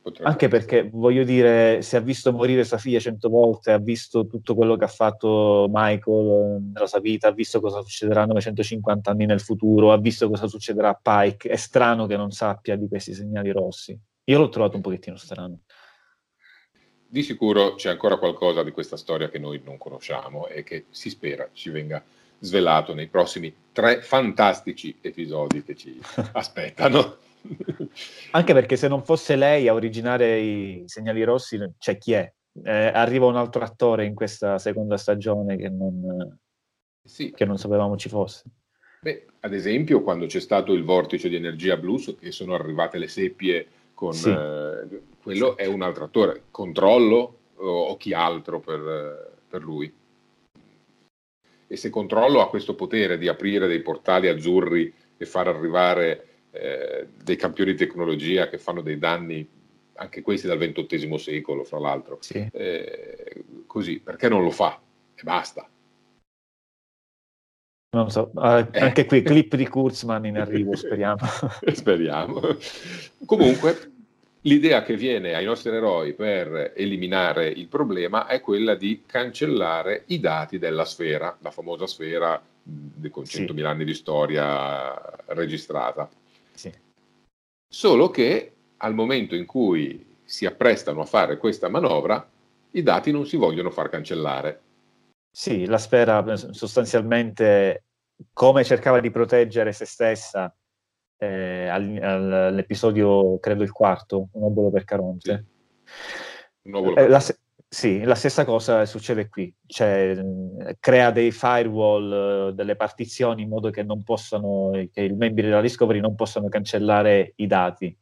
Potrebbe Anche essere. perché, voglio dire, se ha visto morire sua figlia cento volte, ha visto tutto quello che ha fatto Michael nella sua vita, ha visto cosa succederà novecentocinquanta anni nel futuro, ha visto cosa succederà a Pike, è strano che non sappia di questi segnali rossi. Io l'ho trovato un pochettino strano. Di sicuro c'è ancora qualcosa di questa storia che noi non conosciamo e che si spera ci venga svelato nei prossimi tre fantastici episodi che ci aspettano. Anche perché se non fosse lei a originare i segnali rossi, c'è chi è? Eh, arriva un altro attore in questa seconda stagione che non, sì. che non sapevamo ci fosse. Beh, ad esempio, quando c'è stato il vortice di energia blu, che sono arrivate le seppie con Sì. eh, quello è un altro attore. Controllo o, o chi altro per, per lui? E se Controllo ha questo potere di aprire dei portali azzurri e far arrivare eh, dei campioni di tecnologia che fanno dei danni, anche questi dal ventottesimo secolo, fra l'altro, sì. eh, così, perché non lo fa? E basta. Non so, uh, Eh. anche qui clip di Kurtzman in arrivo, speriamo. Speriamo. Comunque, l'idea che viene ai nostri eroi per eliminare il problema è quella di cancellare i dati della sfera, la famosa sfera con centomila sì. anni di storia registrata. Sì. Solo che al momento in cui si apprestano a fare questa manovra, i dati non si vogliono far cancellare. Sì, la sfera sostanzialmente, come cercava di proteggere se stessa eh, all'episodio, credo il quarto, Un obolo per Caronte. Sì. Un obolo eh, per la, sì, la stessa cosa succede qui, cioè crea dei firewall, delle partizioni in modo che non possano, che i membri della Discovery non possano cancellare i dati.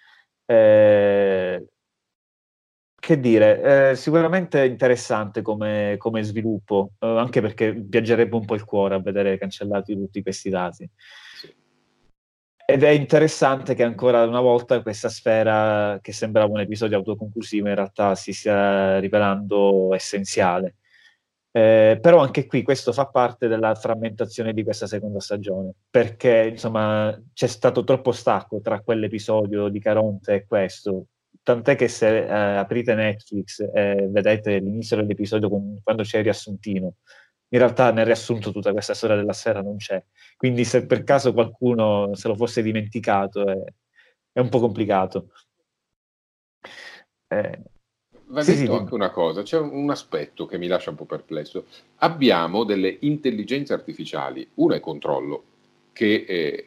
Eh, Che dire, eh, sicuramente interessante come, come sviluppo, eh, anche perché piangerebbe un po' il cuore a vedere cancellati tutti questi dati. Sì. Ed è interessante che ancora una volta questa sfera, che sembrava un episodio autoconclusivo, in realtà si stia rivelando essenziale. Eh, però anche qui questo fa parte della frammentazione di questa seconda stagione, perché insomma c'è stato troppo stacco tra quell'episodio di Caronte e questo. Tant'è che se eh, aprite Netflix e vedete l'inizio dell'episodio con, quando c'è il riassuntino, in realtà nel riassunto tutta questa storia della sfera non c'è. Quindi se per caso qualcuno se lo fosse dimenticato è, è un po' complicato. Eh, Va sì, detto sì, anche una cosa, c'è un aspetto che mi lascia un po' perplesso. Abbiamo delle intelligenze artificiali, una è Controllo, che è,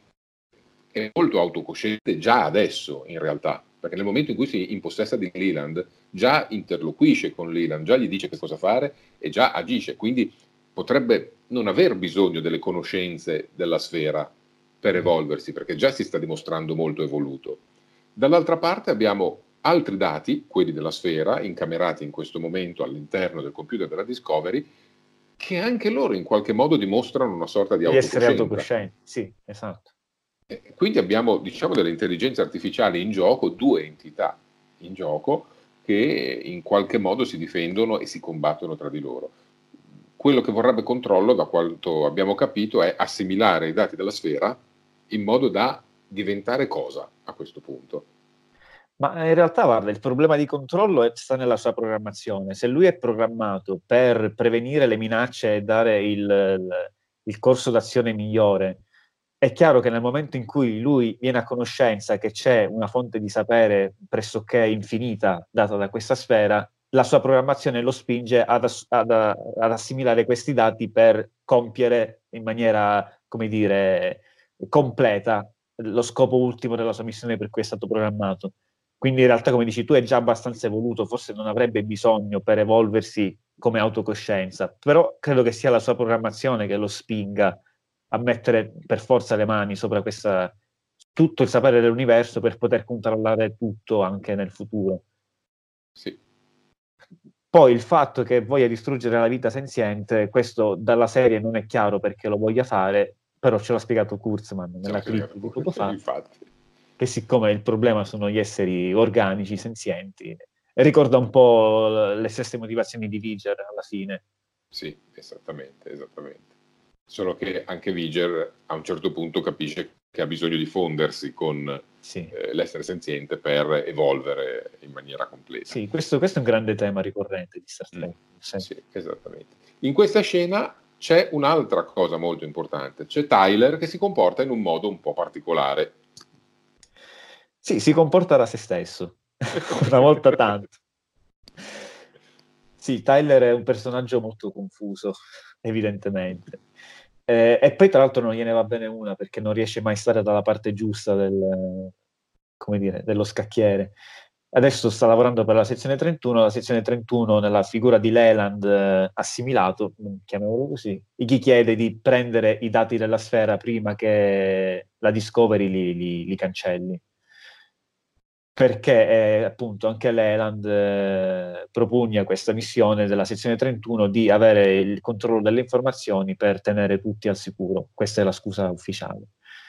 è molto autocosciente già adesso in realtà, perché nel momento in cui si impossessa di Leland già interloquisce con Leland, già gli dice che cosa fare e già agisce, quindi potrebbe non aver bisogno delle conoscenze della sfera per evolversi, perché già si sta dimostrando molto evoluto. Dall'altra parte abbiamo altri dati, quelli della sfera, incamerati in questo momento all'interno del computer della Discovery, che anche loro in qualche modo dimostrano una sorta di di autocoscienza. essere autocoscienti, sì, esatto. E quindi abbiamo, diciamo, delle intelligenze artificiali in gioco, due entità in gioco, che in qualche modo si difendono e si combattono tra di loro. Quello che vorrebbe Controllo, da quanto abbiamo capito, è assimilare i dati della sfera in modo da diventare cosa a questo punto? Ma in realtà, guarda, il problema di Controllo è, sta nella sua programmazione. Se lui è programmato per prevenire le minacce e dare il, il, il corso d'azione migliore, è chiaro che nel momento in cui lui viene a conoscenza che c'è una fonte di sapere pressoché infinita data da questa sfera, la sua programmazione lo spinge ad, ass- ad, ad assimilare questi dati per compiere in maniera, come dire, completa lo scopo ultimo della sua missione per cui è stato programmato. Quindi in realtà, come dici tu, è già abbastanza evoluto, forse non avrebbe bisogno per evolversi come autocoscienza, però credo che sia la sua programmazione che lo spinga a mettere per forza le mani sopra questa, tutto il sapere dell'universo per poter controllare tutto anche nel futuro. Sì. Poi il fatto che voglia distruggere la vita senziente, questo dalla serie non è chiaro perché lo voglia fare, però ce l'ha spiegato Kurtzman nella clip di poco fa, infatti. Che siccome il problema sono gli esseri organici, senzienti, ricorda un po' le stesse motivazioni di Viger alla fine. Sì, esattamente, esattamente. Solo che anche Viger a un certo punto capisce che ha bisogno di fondersi con sì. eh, l'essere senziente per evolvere in maniera completa. Sì, questo, questo è un grande tema ricorrente di Star Trek. Mm. Sì. Sì, esattamente. In questa scena c'è un'altra cosa molto importante, c'è Tyler che si comporta in un modo un po' particolare. Sì, si comporta da se stesso, una volta tanto. Sì, Tyler è un personaggio molto confuso, evidentemente. Eh, e poi tra l'altro non gliene va bene una, perché non riesce mai a stare dalla parte giusta del, come dire, dello scacchiere. Adesso sta lavorando per la sezione trentuno, la sezione trentuno nella figura di Leland eh, assimilato, chiamiamolo così, gli chiede di prendere i dati della sfera prima che la Discovery li, li, li cancelli. Perché eh, appunto anche Leland eh, propugna questa missione della sezione trentuno di avere il controllo delle informazioni per tenere tutti al sicuro. Questa è la scusa ufficiale.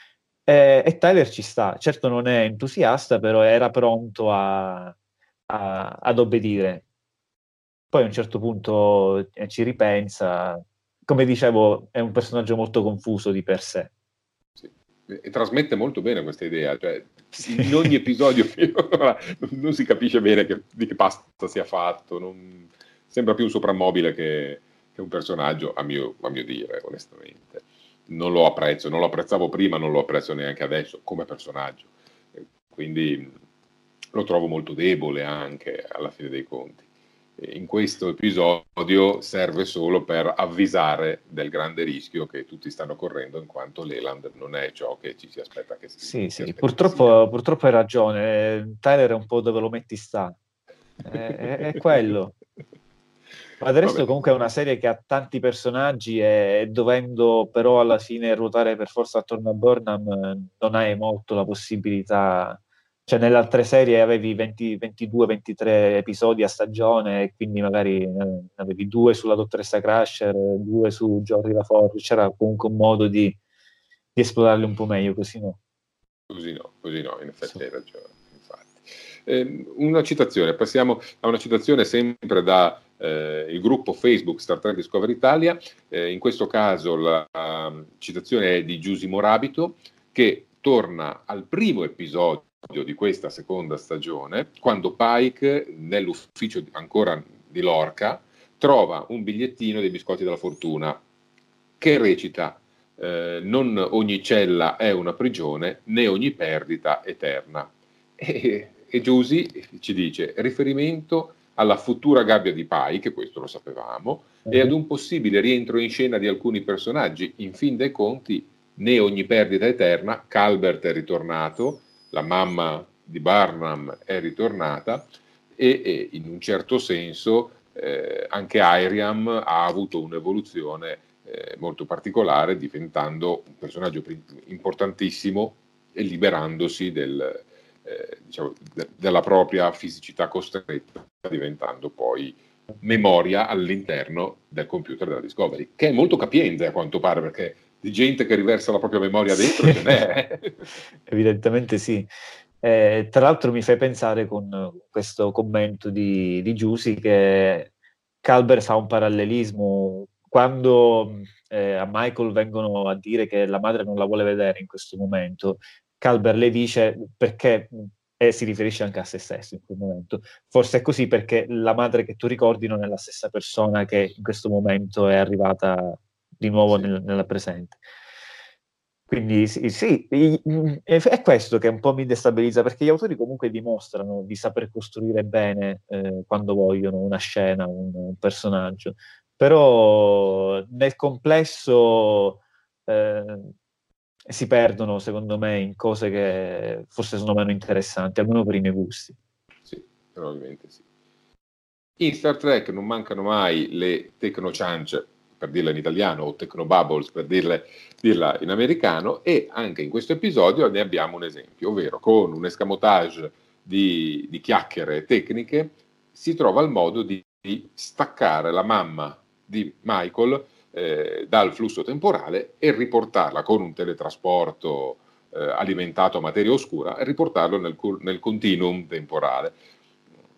E, e Tyler ci sta, certo non è entusiasta, però era pronto a, a, ad obbedire. Poi a un certo punto eh, ci ripensa. Come dicevo, è un personaggio molto confuso di per sé. Sì. E trasmette molto bene questa idea, cioè in ogni episodio non si capisce bene che, di che pasta sia fatto, non, sembra più un soprammobile che, che un personaggio, a mio, a mio dire, onestamente. Non lo apprezzo, non lo apprezzavo prima, non lo apprezzo neanche adesso come personaggio, quindi lo trovo molto debole anche alla fine dei conti. In questo episodio serve solo per avvisare del grande rischio che tutti stanno correndo, in quanto Leland non è ciò che ci si aspetta che sia. Sì, sì, purtroppo, purtroppo hai ragione. Tyler è un po' dove lo metti sta. È, è, è quello. Ma del resto comunque è una serie che ha tanti personaggi e dovendo però alla fine ruotare per forza attorno a Burnham non hai molto la possibilità. Cioè nelle altre serie avevi venti, ventidue ventitré episodi a stagione e quindi magari eh, avevi due sulla dottoressa Crusher, due su Geordi LaForge, c'era comunque un modo di, di esplorarli un po' meglio, così no. Così no, così no, in effetti sì. Hai ragione, infatti. Eh, una citazione, passiamo a una citazione sempre da eh, il gruppo Facebook Star Trek Discovery Italia, eh, in questo caso la, la citazione è di Giusy Morabito, che torna al primo episodio di questa seconda stagione, quando Pike, nell'ufficio ancora di Lorca, trova un bigliettino dei biscotti della fortuna che recita eh, non ogni cella è una prigione, né ogni perdita eterna. E, e Giusy ci dice riferimento alla futura gabbia di Pike, questo lo sapevamo, mm-hmm. e ad un possibile rientro in scena di alcuni personaggi. In fin dei conti, né ogni perdita eterna, Calbert è ritornato, la mamma di Burnham è ritornata e, e in un certo senso eh, anche Airiam ha avuto un'evoluzione eh, molto particolare, diventando un personaggio importantissimo e liberandosi del, eh, diciamo, de- della propria fisicità costretta, diventando poi memoria all'interno del computer della Discovery, che è molto capiente a quanto pare, perché di gente che riversa la propria memoria dentro ce n'è. Evidentemente sì. Eh, tra l'altro mi fai pensare con questo commento di, di Giusy che Calber fa un parallelismo quando eh, a Michael vengono a dire che la madre non la vuole vedere in questo momento. Calber le dice perché, e si riferisce anche a se stesso in quel momento, forse è così perché la madre che tu ricordi non è la stessa persona che in questo momento è arrivata di nuovo sì. nel, nella presente. Quindi sì, sì, è questo che un po' mi destabilizza, perché gli autori comunque dimostrano di saper costruire bene eh, quando vogliono una scena, un, un personaggio, però nel complesso eh, si perdono secondo me in cose che forse sono meno interessanti, almeno per i miei gusti. Sì, probabilmente sì. In Star Trek non mancano mai le tecnociance, per dirla in italiano, o technobubbles per dirle, dirla in americano, e anche in questo episodio ne abbiamo un esempio, ovvero con un escamotage di, di chiacchiere tecniche si trova il modo di, di staccare la mamma di Michael eh, dal flusso temporale e riportarla con un teletrasporto eh, alimentato a materia oscura e riportarlo nel, nel continuum temporale.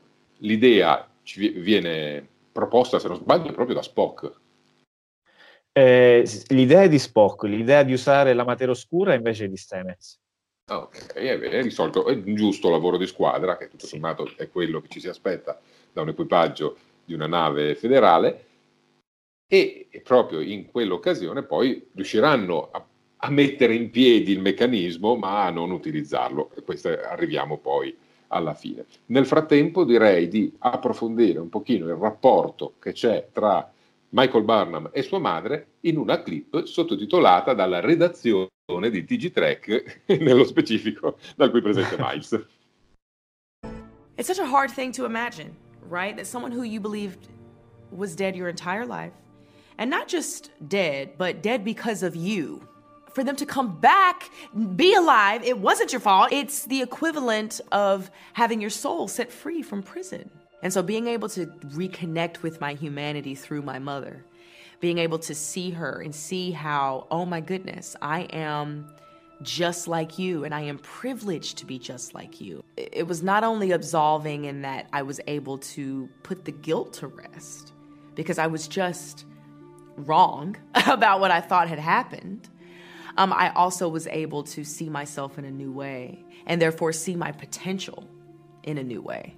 L'idea ci viene proposta, se non sbaglio, proprio da Spock. Eh, l'idea è di Spock, l'idea di usare la materia oscura invece è di Stamets. Ok, è, è di solito è un giusto lavoro di squadra, che tutto sommato è quello che ci si aspetta da un equipaggio di una nave federale, e, e proprio in quell'occasione poi riusciranno a, a mettere in piedi il meccanismo, ma a non utilizzarlo, e questo arriviamo poi alla fine. Nel frattempo direi di approfondire un pochino il rapporto che c'è tra Michael Burnham e sua madre in una clip sottotitolata dalla redazione di T G Trek, nello specifico dal qui presente Miles. It's such a hard thing to imagine, right? That someone who you believed was dead your entire life, and not just dead, but dead because of you. For them to come back, be alive, it wasn't your fault. It's the equivalent of having your soul set free from prison. And so being able to reconnect with my humanity through my mother, being able to see her and see how, oh my goodness, I am just like you, and I am privileged to be just like you. It was not only absolving in that I was able to put the guilt to rest, because I was just wrong about what I thought had happened. Um, I also was able to see myself in a new way, and therefore see my potential in a new way.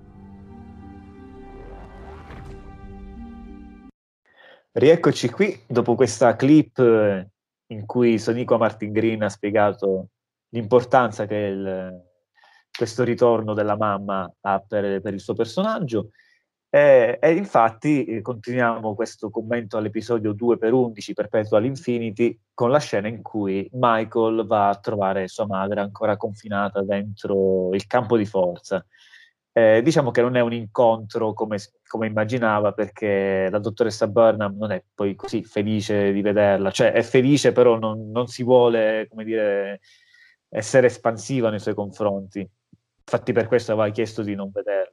Rieccoci qui dopo questa clip in cui Sonequa Martin Green ha spiegato l'importanza che il, questo ritorno della mamma ha per, per il suo personaggio, e, e infatti continuiamo questo commento all'episodio due per undici Perpetual Infinity con la scena in cui Michael va a trovare sua madre ancora confinata dentro il campo di forza. Eh, diciamo che non è un incontro come, come immaginava, perché la dottoressa Burnham non è poi così felice di vederla, cioè è felice però non, non si vuole, come dire, essere espansiva nei suoi confronti, infatti per questo aveva chiesto di non vederla.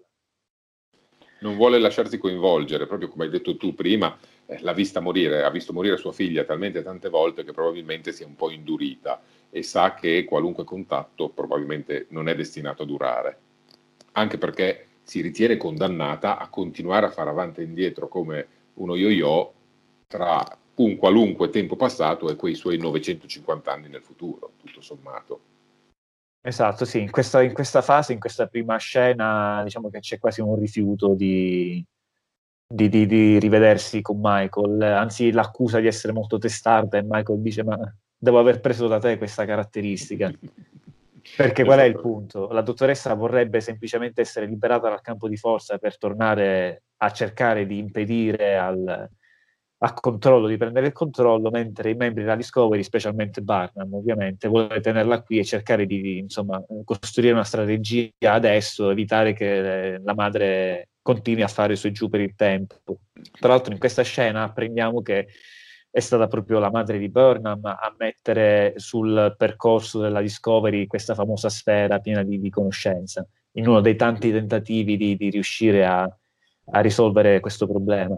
Non vuole lasciarsi coinvolgere, proprio come hai detto tu prima, eh, l'ha vista morire, ha visto morire sua figlia talmente tante volte che probabilmente si è un po' indurita e sa che qualunque contatto probabilmente non è destinato a durare. Anche perché si ritiene condannata a continuare a fare avanti e indietro come uno yo-yo tra un qualunque tempo passato e quei suoi novecentocinquanta anni nel futuro, tutto sommato. Esatto, sì, in questa, in questa fase, in questa prima scena, diciamo che c'è quasi un rifiuto di, di, di, di rivedersi con Michael, anzi l'accusa di essere molto testarda, e Michael dice: ma devo aver preso da te questa caratteristica. Perché qual è il punto? La dottoressa vorrebbe semplicemente essere liberata dal campo di forza per tornare a cercare di impedire al, al controllo, di prendere il controllo, mentre i membri della Discovery, specialmente Burnham ovviamente, vuole tenerla qui e cercare di, insomma, costruire una strategia adesso, evitare che la madre continui a fare i suoi giù per il tempo. Tra l'altro in questa scena apprendiamo che è stata proprio la madre di Burnham a mettere sul percorso della Discovery questa famosa sfera piena di, di conoscenza, in uno dei tanti tentativi di, di riuscire a, a risolvere questo problema.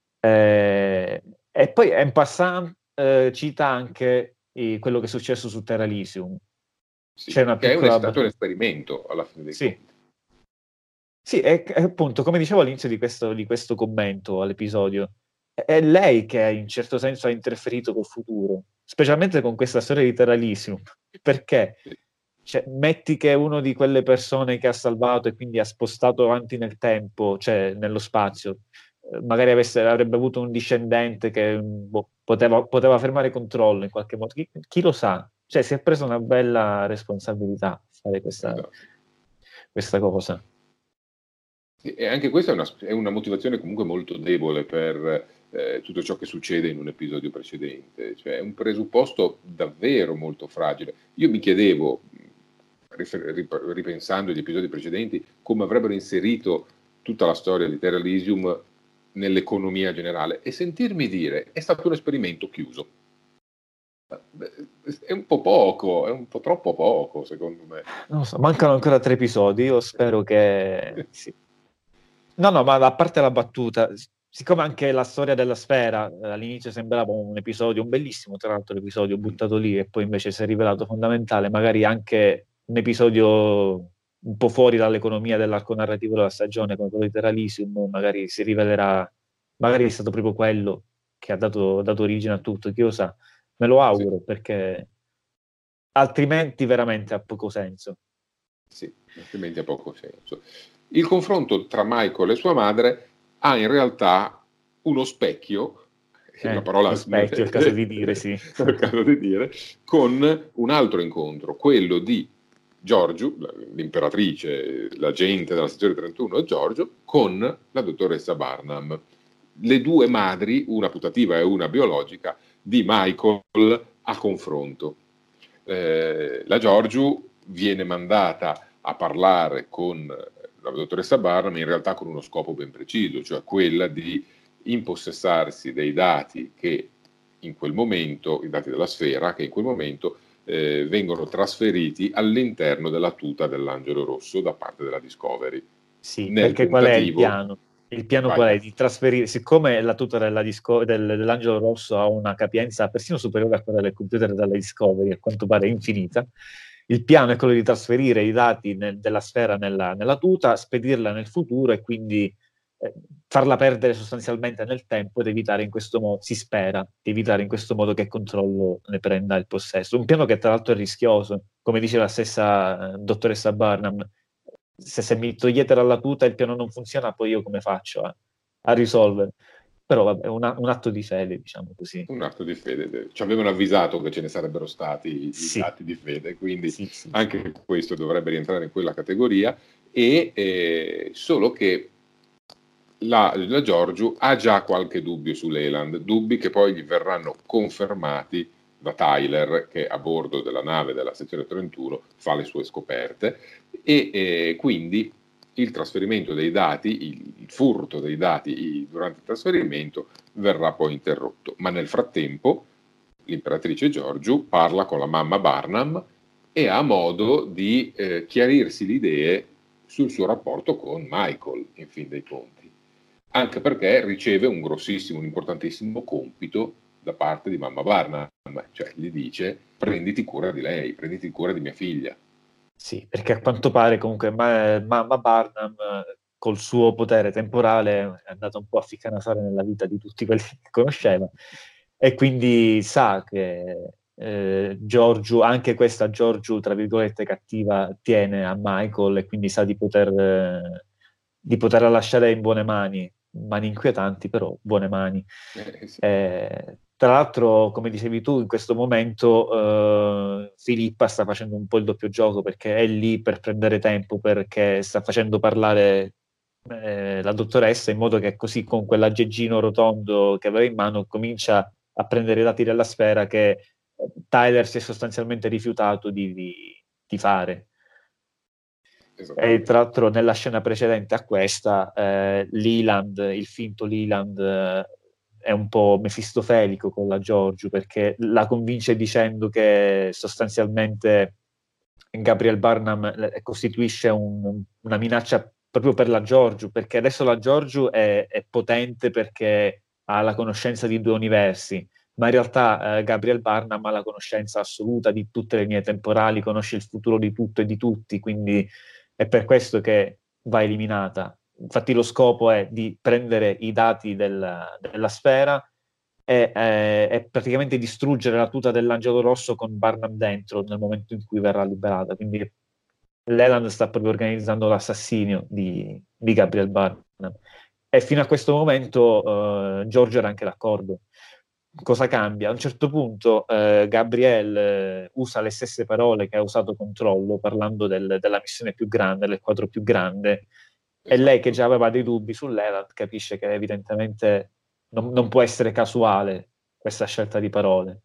Eh, e poi en passant eh, cita anche eh, quello che è successo su Terra Elysium. Sì, C'è una che piccola... è stato un esperimento alla fine dei sì. conti. Sì, è, è appunto, come dicevo all'inizio di questo, di questo commento all'episodio, è lei che in certo senso ha interferito col futuro, specialmente con questa storia di Terra Elysium, perché cioè, metti che uno di quelle persone che ha salvato e quindi ha spostato avanti nel tempo, cioè nello spazio, eh, magari avesse, avrebbe avuto un discendente che boh, poteva, poteva fermare controllo in qualche modo, chi, chi lo sa, cioè si è preso una bella responsabilità a fare questa, esatto. questa cosa. E anche questa è una, è una motivazione comunque molto debole per eh, tutto ciò che succede in un episodio precedente, cioè è un presupposto davvero molto fragile. Io mi chiedevo, ripensando agli episodi precedenti, come avrebbero inserito tutta la storia di Terra Elysium nell'economia generale, e sentirmi dire è stato un esperimento chiuso. È un po' poco, è un po' troppo poco secondo me. Non so, mancano ancora tre episodi, io spero che... sì. No, no, ma a parte la battuta, siccome anche la storia della sfera all'inizio sembrava un episodio, un bellissimo tra l'altro episodio buttato lì, e poi invece si è rivelato fondamentale, magari anche un episodio un po' fuori dall'economia dell'arco narrativo della stagione, come quello di Terra Elysium, magari si rivelerà, magari è stato proprio quello che ha dato, dato origine a tutto, chi lo sa, me lo auguro, sì. Perché altrimenti veramente ha poco senso. Sì, altrimenti ha poco senso. Il confronto tra Michael e sua madre ha in realtà uno specchio, eh, la parola specchio, è il caso di dire, sì. È il caso di dire, con un altro incontro, quello di Giorgio, l'imperatrice, l'agente della sezione trentuno, Giorgio, con la dottoressa Barnum. Le due madri, una putativa e una biologica, di Michael a confronto. Eh, la Giorgio viene mandata a parlare con la dottoressa Barnum in realtà con uno scopo ben preciso, cioè quella di impossessarsi dei dati che in quel momento, i dati della sfera, che in quel momento eh, vengono trasferiti all'interno della tuta dell'Angelo Rosso da parte della Discovery. Sì, Nel perché tentativo... qual è il piano? Il piano Vai. Qual è? Di trasferire, siccome la tuta della Disco- del, dell'Angelo Rosso ha una capienza persino superiore a quella del computer della Discovery, a quanto pare infinita, il piano è quello di trasferire i dati nel, della sfera nella, nella tuta, spedirla nel futuro e quindi eh, farla perdere sostanzialmente nel tempo ed evitare in questo modo, si spera, di evitare in questo modo che il controllo ne prenda il possesso. Un piano che tra l'altro è rischioso, come dice la stessa eh, dottoressa Barnum. Se, se mi togliete dalla tuta e il piano non funziona, poi io come faccio a, a risolvere? Però vabbè, è una, un atto di fede, diciamo così. Un atto di fede. Ci avevano avvisato che ce ne sarebbero stati sì. i atti di fede, quindi sì, sì, anche sì. questo dovrebbe rientrare in quella categoria, e eh, solo che la, la Giorgio ha già qualche dubbio su Leland, dubbi che poi gli verranno confermati da Tyler, che a bordo della nave della sezione trentuno fa le sue scoperte, e eh, quindi il trasferimento dei dati, il, il furto dei dati il, durante il trasferimento verrà poi interrotto. Ma nel frattempo l'imperatrice Giorgio parla con la mamma Barnum e ha modo di eh, chiarirsi le idee sul suo rapporto con Michael, in fin dei conti. Anche perché riceve un grossissimo, un importantissimo compito da parte di mamma Barnum, cioè gli dice: prenditi cura di lei, prenditi cura di mia figlia. Sì, perché a quanto pare comunque ma, mamma Barnum col suo potere temporale è andata un po' a ficcanasare nella vita di tutti quelli che conosceva e quindi sa che eh, Giorgio, anche questa Giorgio tra virgolette cattiva, tiene a Michael e quindi sa di poter eh, di poterla lasciare in buone mani, mani inquietanti però buone mani. Eh, sì. eh, Tra l'altro, come dicevi tu, in questo momento eh, Filippa sta facendo un po' il doppio gioco perché è lì per prendere tempo, perché sta facendo parlare eh, la dottoressa in modo che così con quell'aggeggino rotondo che aveva in mano comincia a prendere i dati della sfera che Tyler si è sostanzialmente rifiutato di, di, di fare. E tra l'altro nella scena precedente a questa, eh, Leland, il finto Leland... Eh, è un po' mefistofelico con la Giorgio perché la convince dicendo che sostanzialmente Gabriel Barnum costituisce un, una minaccia proprio per la Giorgio, perché adesso la Giorgio è, è potente perché ha la conoscenza di due universi, ma in realtà eh, Gabriel Barnum ha la conoscenza assoluta di tutte le linee temporali, conosce il futuro di tutto e di tutti, quindi è per questo che va eliminata. Infatti lo scopo è di prendere i dati del, della sfera e, eh, e praticamente distruggere la tuta dell'Angelo Rosso con Barnum dentro nel momento in cui verrà liberata. Quindi Leland sta proprio organizzando l'assassinio di, di Gabriel Barnum. E fino a questo momento eh, Giorgio era anche d'accordo. Cosa cambia? A un certo punto eh, Gabriel eh, usa le stesse parole che ha usato Controllo, parlando del, della missione più grande, del quadro più grande. E lei, che già aveva dei dubbi su Leland, capisce che evidentemente non, non può essere casuale questa scelta di parole.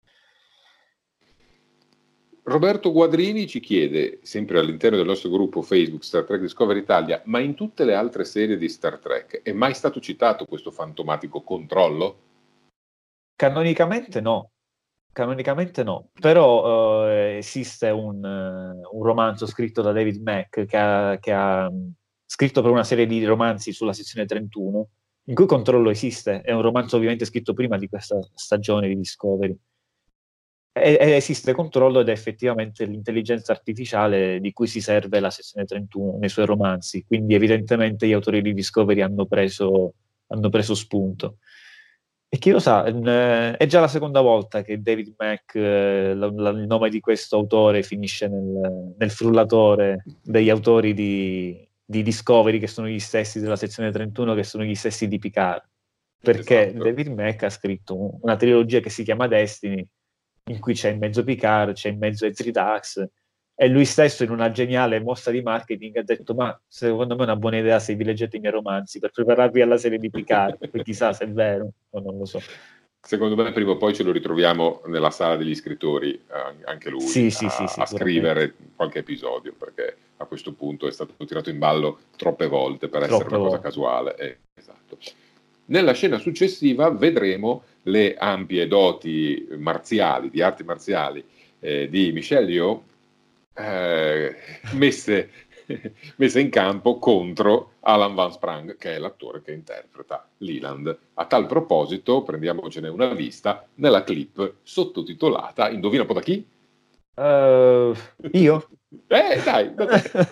Roberto Guadrini ci chiede, sempre all'interno del nostro gruppo Facebook Star Trek Discovery Italia, ma in tutte le altre serie di Star Trek è mai stato citato questo fantomatico controllo? Canonicamente no. Canonicamente no, però eh, esiste un, uh, un romanzo scritto da David Mack che ha... Che ha scritto per una serie di romanzi sulla sezione trentuno, in cui Controllo esiste. È un romanzo ovviamente scritto prima di questa stagione di Discovery. E, e esiste Controllo ed è effettivamente l'intelligenza artificiale di cui si serve la sezione trentuno nei suoi romanzi, quindi evidentemente gli autori di Discovery hanno preso, hanno preso spunto. E chi lo sa, è già la seconda volta che David Mack, eh, la, la, il nome di questo autore, finisce nel, nel frullatore degli autori di, di Discovery, che sono gli stessi della sezione trentuno, che sono gli stessi di Picard. Perché esatto. David Mack ha scritto una trilogia che si chiama Destiny, in cui c'è in mezzo Picard, c'è in mezzo Ezri Dax, e lui stesso in una geniale mossa di marketing ha detto: ma secondo me è una buona idea se vi leggete i miei romanzi per prepararvi alla serie di Picard. Poi chissà se è vero o non lo so. Secondo me prima o poi ce lo ritroviamo nella sala degli scrittori, eh, anche lui, sì, sì, a, sì, sì, a scrivere qualche episodio, perché a questo punto è stato tirato in ballo troppe volte per troppe essere una cosa casuale. Eh, esatto. Nella scena successiva vedremo le ampie doti marziali, di arti marziali, eh, di Michelle Yeoh, Eh, messe, messe in campo contro Alan Van Sprang, che è l'attore che interpreta Leland. A tal proposito, prendiamocene una vista nella clip sottotitolata, indovina un po' da chi? Uh, io? Eh, dai, da te.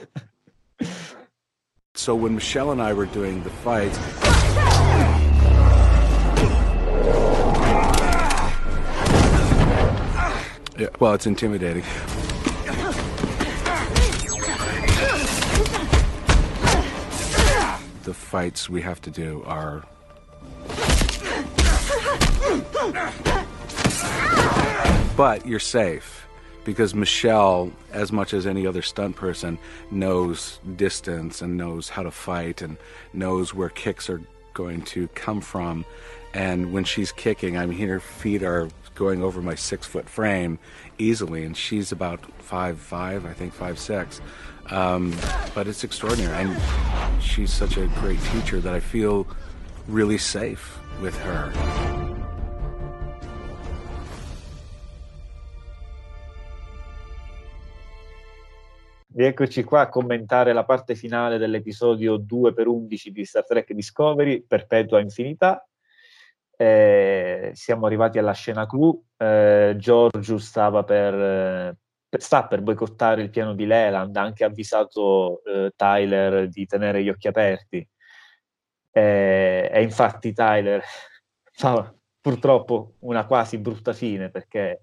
So when Michelle and I were doing the fight, yeah, well, it's intimidating. The fights we have to do are but you're safe because Michelle, as much as any other stunt person, knows distance and knows how to fight and knows where kicks are going to come from. And when she's kicking, I mean, her feet are going over my six foot frame easily, and she's about five five, I think five six. Um, but it's extraordinary, and she's such a great teacher that I feel really safe with her. Rieccoci qua a commentare la parte finale dell'episodio due per undici di Star Trek Discovery, Perpetua Infinità. Eh, siamo arrivati alla scena clou. eh, Georgiou stava per... Eh, sta per boicottare il piano di Leland, ha anche avvisato eh, Tyler di tenere gli occhi aperti, eh, e infatti Tyler fa purtroppo una quasi brutta fine, perché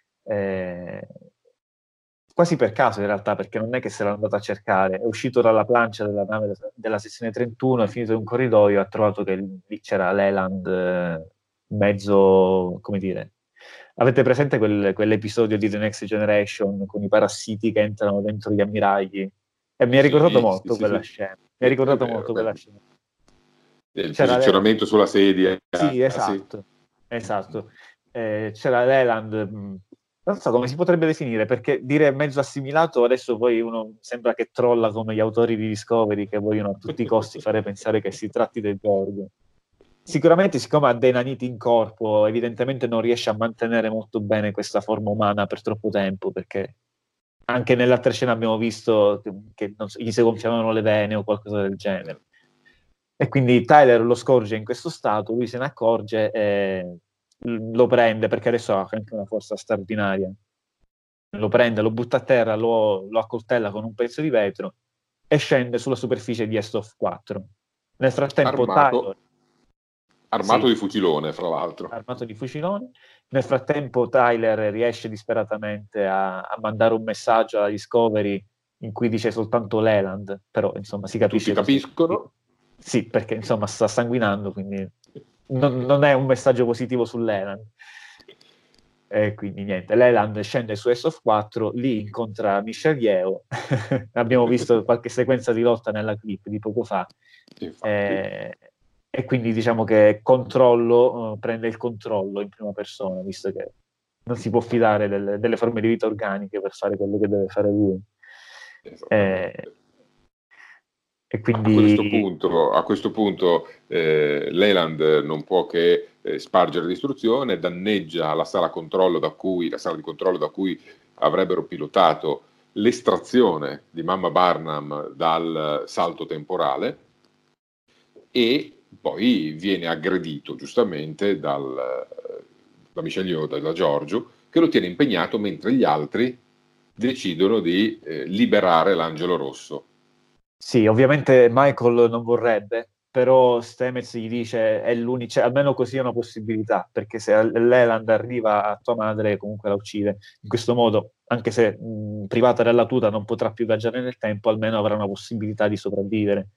eh, quasi per caso in realtà, perché non è che se l'ha andata a cercare, è uscito dalla plancia della nave della sezione trentuno, è finito in un corridoio, ha trovato che lì c'era Leland eh, mezzo, come dire, avete presente quel, quell'episodio di The Next Generation con i parassiti che entrano dentro gli ammiragli? E mi ha ricordato sì, molto sì, quella sì. scena. Mi ha ricordato Vero, molto vero. quella scena. Il C'era posizionamento Leland. sulla sedia. Sì, Ah, esatto. Esatto. Eh, c'era Leland, mh, non so come si potrebbe definire, perché dire mezzo assimilato, adesso poi uno sembra che trolla come gli autori di Discovery che vogliono a tutti i costi fare pensare che si tratti del Borg. Sicuramente, siccome ha dei naniti in corpo, evidentemente non riesce a mantenere molto bene questa forma umana per troppo tempo, perché anche nell'altra scena abbiamo visto che, che non so, gli si gonfiavano le vene o qualcosa del genere. E quindi Tyler lo scorge in questo stato, lui se ne accorge e lo prende, perché adesso ha anche una forza straordinaria. Lo prende, lo butta a terra, lo, lo accoltella con un pezzo di vetro e scende sulla superficie di Estov quattro. Nel frattempo Armato. Tyler... Armato Sì, di fucilone, fra l'altro. armato di fucilone. Nel frattempo Tyler riesce disperatamente a, a mandare un messaggio alla Discovery in cui dice soltanto Leland, però insomma si capisce. Tutti capiscono. Sì, perché insomma sta sanguinando, quindi non, non è un messaggio positivo su Leland. E quindi niente, Leland scende su S O F quattro, lì incontra Michelle Yeoh. Abbiamo visto qualche sequenza di lotta nella clip di poco fa. Eh, e quindi diciamo che controllo, uh, prende il controllo in prima persona, visto che non si può fidare delle, delle forme di vita organiche per fare quello che deve fare lui. Eh, e quindi... A questo punto, a questo punto eh, Leland non può che eh, spargere distruzione, danneggia la sala controllo da cui, la sala di controllo da cui avrebbero pilotato l'estrazione di Mamma Barnum dal salto temporale, e poi viene aggredito giustamente dal, da Michelle Yeoh, da Georgiou, che lo tiene impegnato mentre gli altri decidono di eh, liberare l'angelo rosso. Sì, ovviamente Michael non vorrebbe, però Stamets gli dice è l'unica, cioè, almeno così è una possibilità, perché se Leland arriva a tua madre comunque la uccide. In questo modo, anche se mh, privata della tuta non potrà più viaggiare nel tempo, almeno avrà una possibilità di sopravvivere.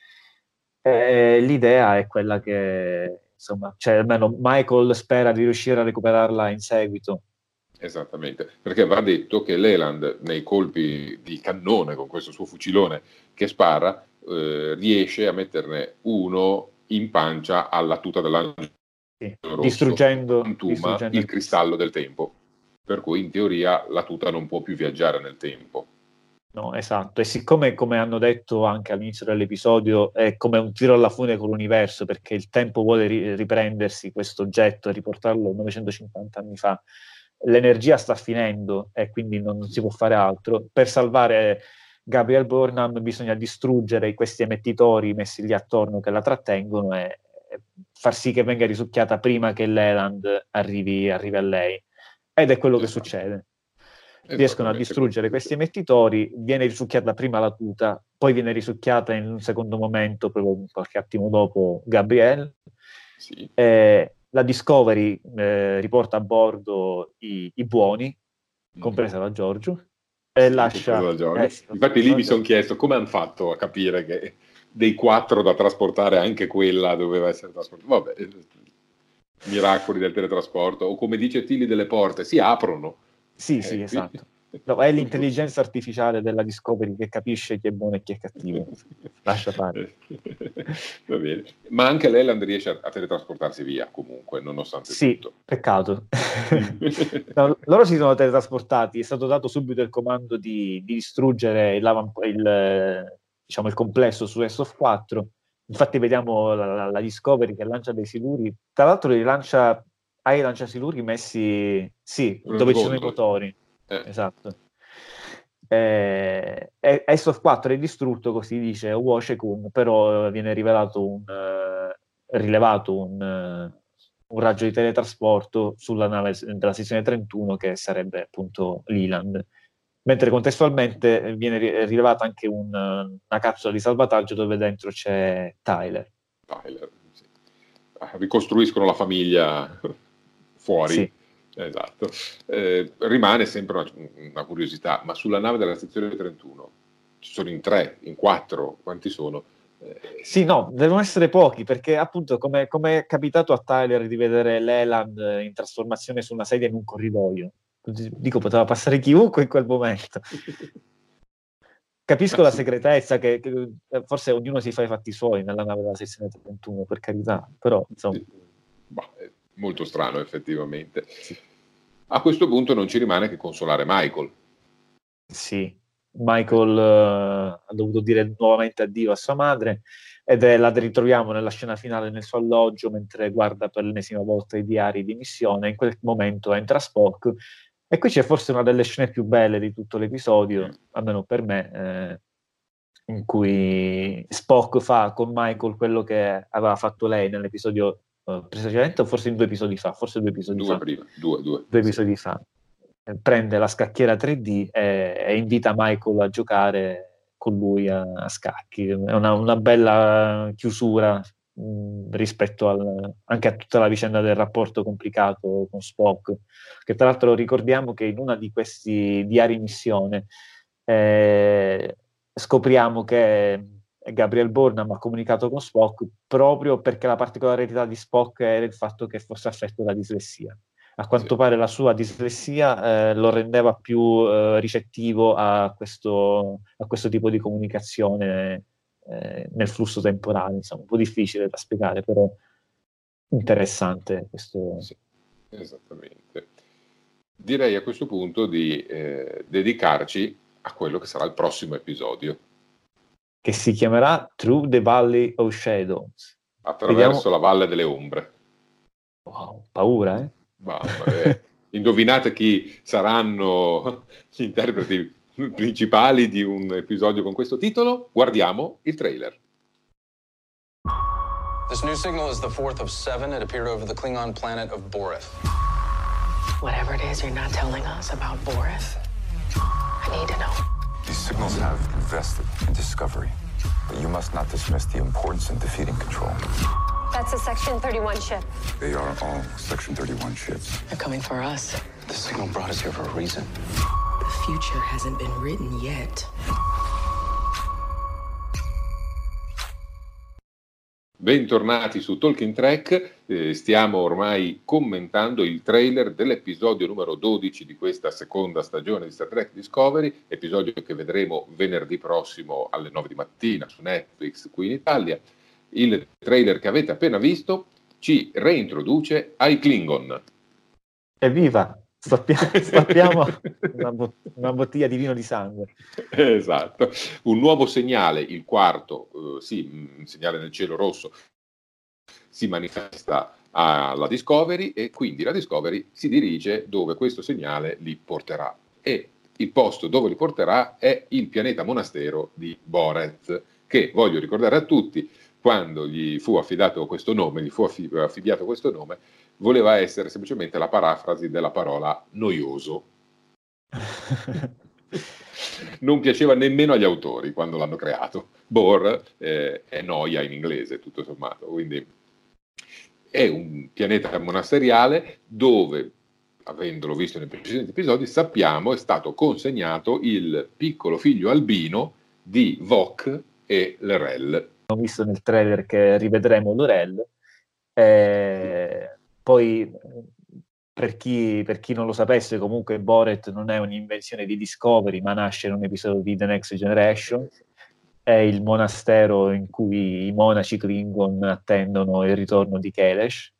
E l'idea è quella che, insomma, cioè almeno Michael spera di riuscire a recuperarla in seguito. Esattamente, perché va detto che Leland nei colpi di cannone con questo suo fucilone che spara eh, riesce a metterne uno in pancia alla tuta dell'angelo sì, rosso, distruggendo, antuma distruggendo il cristallo del tempo, per cui in teoria la tuta non può più viaggiare nel tempo. No, esatto, e siccome, come hanno detto anche all'inizio dell'episodio, è come un tiro alla fune con l'universo, perché il tempo vuole ri- riprendersi questo oggetto e riportarlo novecentocinquanta anni fa, l'energia sta finendo e quindi non, non si può fare altro. Per salvare Gabriel Burnham bisogna distruggere questi emettitori messi lì attorno che la trattengono e, e far sì che venga risucchiata prima che Leland arrivi, arrivi a lei. Ed è quello che succede. Riescono a distruggere questi emettitori, viene risucchiata prima la tuta, poi viene risucchiata in un secondo momento, proprio qualche attimo dopo, Gabrielle. Sì. Eh, la Discovery eh, riporta a bordo i, i buoni, compresa la Giorgio, e sì, lascia... Eh, sì, infatti lì mi sono chiesto come hanno fatto a capire che dei quattro da trasportare anche quella doveva essere trasportata. Vabbè, miracoli del teletrasporto, o come dice Tilly delle porte, si aprono. Sì, sì, esatto. No, è l'intelligenza artificiale della Discovery che capisce chi è buono e chi è cattivo. Lascia fare. Va bene. Ma anche Leland riesce a, a teletrasportarsi via, comunque, nonostante sì, tutto. Peccato. No, loro si sono teletrasportati, è stato dato subito il comando di, di distruggere il, il, diciamo, il complesso su S O F quattro. Infatti vediamo la, la, la Discovery che lancia dei siluri. Tra l'altro li lancia... hai lanciasiluri messi sì, Un dove secondo. ci sono i motori eh. esatto eh, S O F quattro è distrutto, così dice Woshekun, però viene rivelato un uh, rilevato un, uh, un raggio di teletrasporto sulla nave della sezione trentuno che sarebbe appunto Leland, mentre contestualmente viene rilevata anche un, una capsula di salvataggio dove dentro c'è Tyler Tyler sì. Ricostruiscono la famiglia fuori, sì. Esatto. Eh, rimane sempre una, una curiosità, ma sulla nave della sezione trentuno ci sono in tre, in quattro, quanti sono? Eh, sì, no, devono essere pochi, perché appunto come, come è capitato a Tyler di vedere Leland in trasformazione su una sedia in un corridoio, dico, poteva passare chiunque in quel momento. Capisco la segretezza, che, che forse ognuno si fa i fatti suoi nella nave della sezione trentuno, per carità, però insomma... Bah, è molto strano effettivamente. Sì. A questo punto non ci rimane che consolare Michael. Sì, Michael uh, ha dovuto dire nuovamente addio a sua madre ed è, la ritroviamo nella scena finale nel suo alloggio mentre guarda per l'ennesima volta i diari di missione. In quel momento entra Spock e qui c'è forse una delle scene più belle di tutto l'episodio, mm. almeno per me, eh, in cui Spock fa con Michael quello che aveva fatto lei nell'episodio uh, precedente, o forse in due episodi fa, forse due episodi due fa. Prima, due, due. Due episodi fa. Eh, prende la scacchiera tre D e, e invita Michael a giocare con lui a, a scacchi. È una, una bella chiusura mh, rispetto al, anche a tutta la vicenda del rapporto complicato con Spock, che tra l'altro ricordiamo che in una di questi diari missione eh, scopriamo che Gabriel Burnham ha comunicato con Spock proprio perché la particolarità di Spock era il fatto che fosse affetto da dislessia. A quanto sì. pare la sua dislessia eh, lo rendeva più eh, ricettivo a questo, a questo tipo di comunicazione eh, nel flusso temporale, insomma, un po' difficile da spiegare, però interessante questo. Sì, esattamente. Direi a questo punto di eh, dedicarci a quello che sarà il prossimo episodio, che si chiamerà Through the Valley of Shadows. Attraverso Vediamo... la Valle delle Ombre. Wow, paura, eh? Mamma, eh. Indovinate chi saranno gli interpreti principali di un episodio con questo titolo? Guardiamo il trailer. This new signal is the fourth of seven. It appeared over the Klingon planet of Boreth. Whatever it is you're not telling us about Boreth, I need to know. These signals have invested in Discovery. But you must not dismiss the importance in defeating Control. That's a Section thirty-one ship. They are all Section thirty-one ships. They're coming for us. The signal brought us here for a reason. The future hasn't been written yet. Bentornati su Talking Trek, eh, stiamo ormai commentando il trailer dell'episodio numero dodici di questa seconda stagione di Star Trek Discovery, episodio che vedremo venerdì prossimo alle nove di mattina su Netflix qui in Italia. Il trailer che avete appena visto ci reintroduce ai Klingon. Evviva! Stappiamo, stappiamo una, bot- una bottiglia di vino di sangue. Esatto, un nuovo segnale, il quarto, eh, sì, un segnale nel cielo rosso, si manifesta alla Discovery e quindi la Discovery si dirige dove questo segnale li porterà. E il posto dove li porterà è il pianeta monastero di Boreth, che, voglio ricordare a tutti, quando gli fu affidato questo nome, gli fu affi- affibbiato questo nome, voleva essere semplicemente la parafrasi della parola noioso. Non piaceva nemmeno agli autori quando l'hanno creato. Bore eh, è noia in inglese, tutto sommato, quindi è un pianeta monasteriale dove, avendolo visto nei precedenti episodi, sappiamo è stato consegnato il piccolo figlio albino di Vok e L'Rell. Ho visto nel trailer che rivedremo L'Rell. Eh, poi per chi, per chi non lo sapesse, comunque Boreth non è un'invenzione di Discovery, ma nasce in un episodio di The Next Generation. È il monastero in cui i monaci Klingon attendono il ritorno di Kelesh.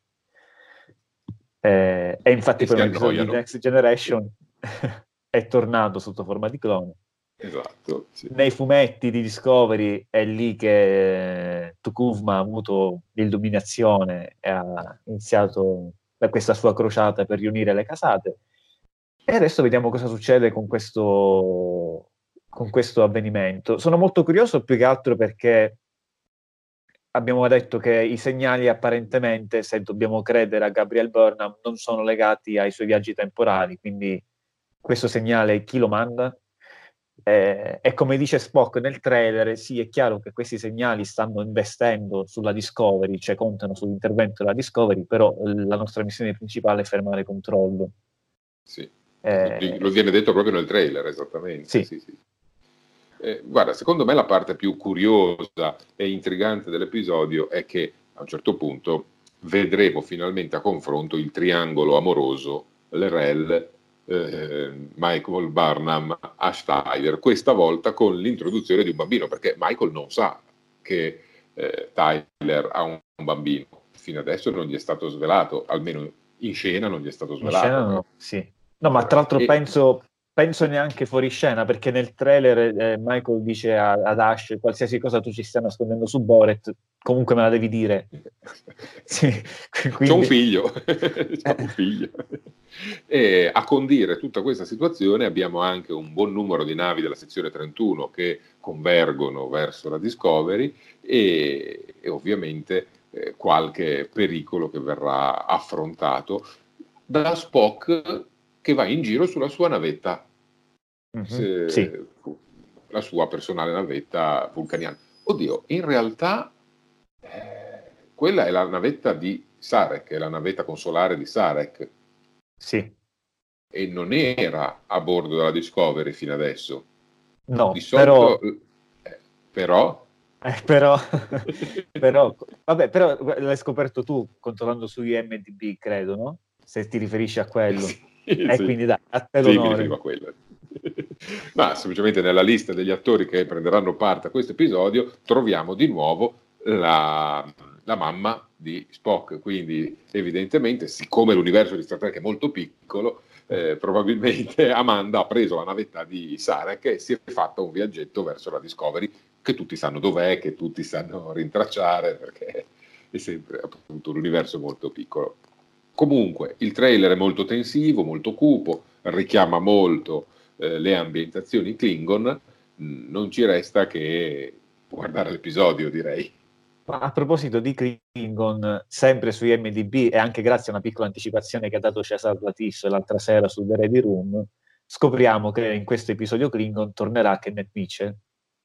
Eh, e infatti e poi l'episodio di The Next Generation è tornato sotto forma di clone. Esatto, sì. Nei fumetti di Discovery è lì che eh, T'Kuvma ha avuto l'illuminazione e ha iniziato questa sua crociata per riunire le casate. E adesso vediamo cosa succede con questo, con questo avvenimento. Sono molto curioso più che altro perché abbiamo detto che i segnali apparentemente, se dobbiamo credere a Gabriel Burnham, non sono legati ai suoi viaggi temporali, quindi questo segnale chi lo manda? Eh, e come dice Spock nel trailer, sì, è chiaro che questi segnali stanno investendo sulla Discovery, cioè contano sull'intervento della Discovery, però la nostra missione principale è fermare Controllo. Sì, eh, lo viene detto proprio nel trailer, esattamente. Sì. Sì, sì. Eh, guarda, secondo me la parte più curiosa e intrigante dell'episodio è che a un certo punto vedremo finalmente a confronto il triangolo amoroso L'Rell, Eh, Michael Burnham, Ash Tyler, questa volta con l'introduzione di un bambino, perché Michael non sa che eh, Tyler ha un, un bambino, fino adesso non gli è stato svelato, almeno in scena non gli è stato svelato. In scena no, sì. No, ma tra l'altro e... penso, penso neanche fuori scena, perché nel trailer eh, Michael dice a, ad Ash: qualsiasi cosa tu ci stia nascondendo su Boreth, comunque me la devi dire. Sì, quindi... C'ho un figlio, c'ho un figlio. E a condire tutta questa situazione abbiamo anche un buon numero di navi della sezione trentuno che convergono verso la Discovery e, e ovviamente eh, qualche pericolo che verrà affrontato da Spock, che va in giro sulla sua navetta, mm-hmm, se, sì. la sua personale navetta vulcaniana. Oddio, in realtà eh, quella è la navetta di Sarek, è la navetta consolare di Sarek. Sì. E non era a bordo della Discovery fino adesso. No, di solito, però... Eh, però... Eh, però, però, vabbè, però l'hai scoperto tu controllando su I M D B, credo, no? Se ti riferisci a quello. Sì, e sì. Quindi dai, a te sì, l'onore. mi riferivo a quello. Ma semplicemente nella lista degli attori che prenderanno parte a questo episodio troviamo di nuovo la, la mamma di Spock, quindi evidentemente, siccome l'universo di Star Trek è molto piccolo, eh, probabilmente Amanda ha preso la navetta di Sarek e si è fatta un viaggetto verso la Discovery, che tutti sanno dov'è, che tutti sanno rintracciare, perché è sempre appunto un universo molto piccolo. Comunque il trailer è molto tensivo, molto cupo, richiama molto eh, le ambientazioni Klingon. Non ci resta che guardare l'episodio, direi. Ma a proposito di Klingon, sempre su I M D B, e anche grazie a una piccola anticipazione che ha dato Cesar Latif l'altra sera su The Ready Room, scopriamo che in questo episodio Klingon tornerà Kenneth Mitchell,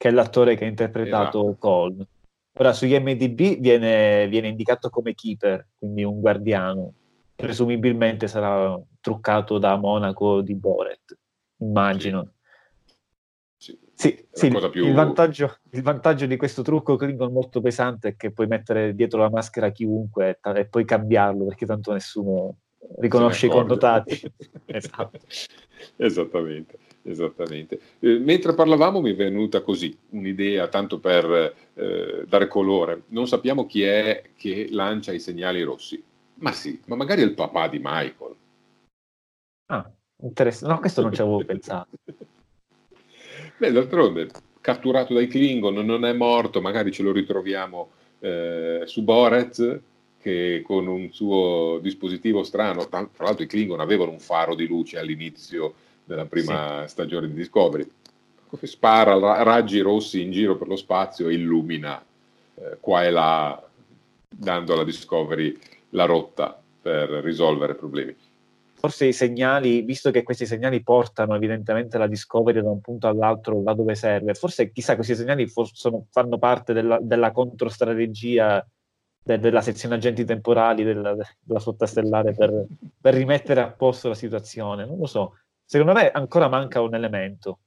che è l'attore che ha interpretato esatto. Cole. Ora su I M D B viene, viene indicato come keeper, quindi un guardiano. Presumibilmente sarà truccato da Monaco di Boret, immagino. Sì, sì, sì cosa più... il, vantaggio, il vantaggio di questo trucco Klingon molto pesante è che puoi mettere dietro la maschera chiunque e, e poi cambiarlo, perché tanto nessuno riconosce i connotati. Esatto. Esattamente, esattamente. Eh, mentre parlavamo mi è venuta così un'idea, tanto per eh, dare colore. Non sappiamo chi è che lancia i segnali rossi. Ma sì, ma magari è il papà di Michael. Ah, interessante. No, questo non ci avevo pensato. Beh, d'altronde, catturato dai Klingon, non è morto, magari ce lo ritroviamo eh, su Boret, che con un suo dispositivo strano, tra l'altro i Klingon avevano un faro di luce all'inizio della prima sì. stagione di Discovery, spara raggi rossi in giro per lo spazio e illumina eh, qua e là, dando alla Discovery la rotta per risolvere problemi. Forse i segnali, visto che questi segnali portano evidentemente la Discovery da un punto all'altro là dove serve, forse chissà questi segnali for- sono, fanno parte della, della controstrategia de- della sezione agenti temporali della, della flotta stellare per, per rimettere a posto la situazione, non lo so. Secondo me ancora manca un elemento.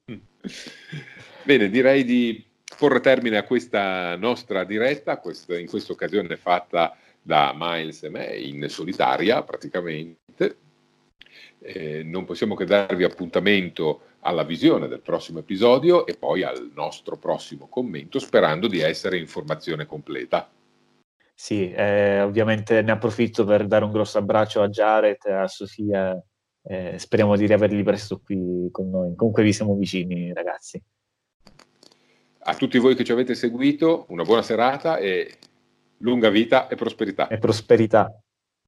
Bene, direi di porre termine a questa nostra diretta, questa, in questa occasione fatta da Miles e me in solitaria praticamente. Eh, non possiamo che darvi appuntamento alla visione del prossimo episodio e poi al nostro prossimo commento, sperando di essere informazione completa. Sì, eh, ovviamente ne approfitto per dare un grosso abbraccio a Jared e a Sofia, eh, speriamo di riaverli presto qui con noi. Comunque vi siamo vicini, ragazzi. A tutti voi che ci avete seguito, una buona serata e lunga vita e prosperità. E prosperità.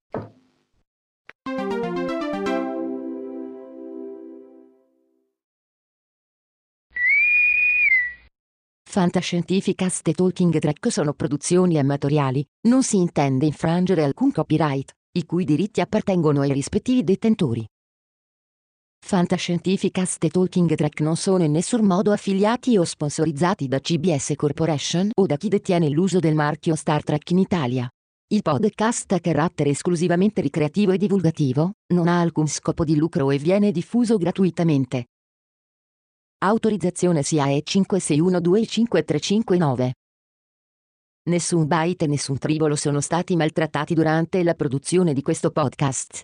Fantascientificast e Talking Track sono produzioni amatoriali, non si intende infrangere alcun copyright, i cui diritti appartengono ai rispettivi detentori. Fantascientificast e Talking Track non sono in nessun modo affiliati o sponsorizzati da C B S Corporation o da chi detiene l'uso del marchio Star Trek in Italia. Il podcast ha carattere esclusivamente ricreativo e divulgativo, non ha alcun scopo di lucro e viene diffuso gratuitamente. Autorizzazione S I A E cinque sei uno due cinque tre cinque nove. Nessun byte e nessun tribolo sono stati maltrattati durante la produzione di questo podcast.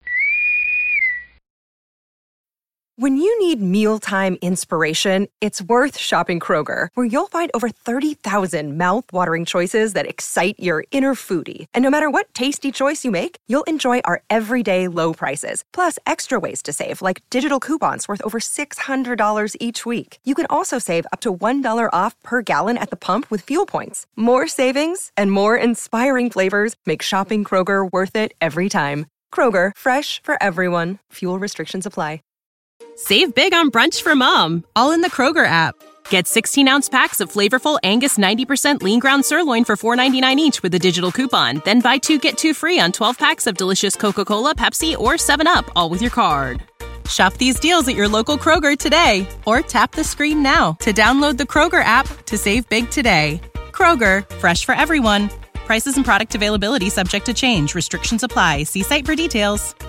When you need mealtime inspiration, it's worth shopping Kroger, where you'll find over thirty thousand mouth-watering choices that excite your inner foodie. And no matter what tasty choice you make, you'll enjoy our everyday low prices, plus extra ways to save, like digital coupons worth over six hundred dollars each week. You can also save up to one dollar off per gallon at the pump with fuel points. More savings and more inspiring flavors make shopping Kroger worth it every time. Kroger, fresh for everyone. Fuel restrictions apply. Save big on brunch for mom, all in the Kroger app. Get sixteen-ounce packs of flavorful Angus ninety percent lean ground sirloin for four ninety-nine each with a digital coupon. Then buy two, get two free on twelve packs of delicious Coca-Cola, Pepsi, or seven up, all with your card. Shop these deals at your local Kroger today, or tap the screen now to download the Kroger app to save big today. Kroger, fresh for everyone. Prices and product availability subject to change. Restrictions apply. See site for details.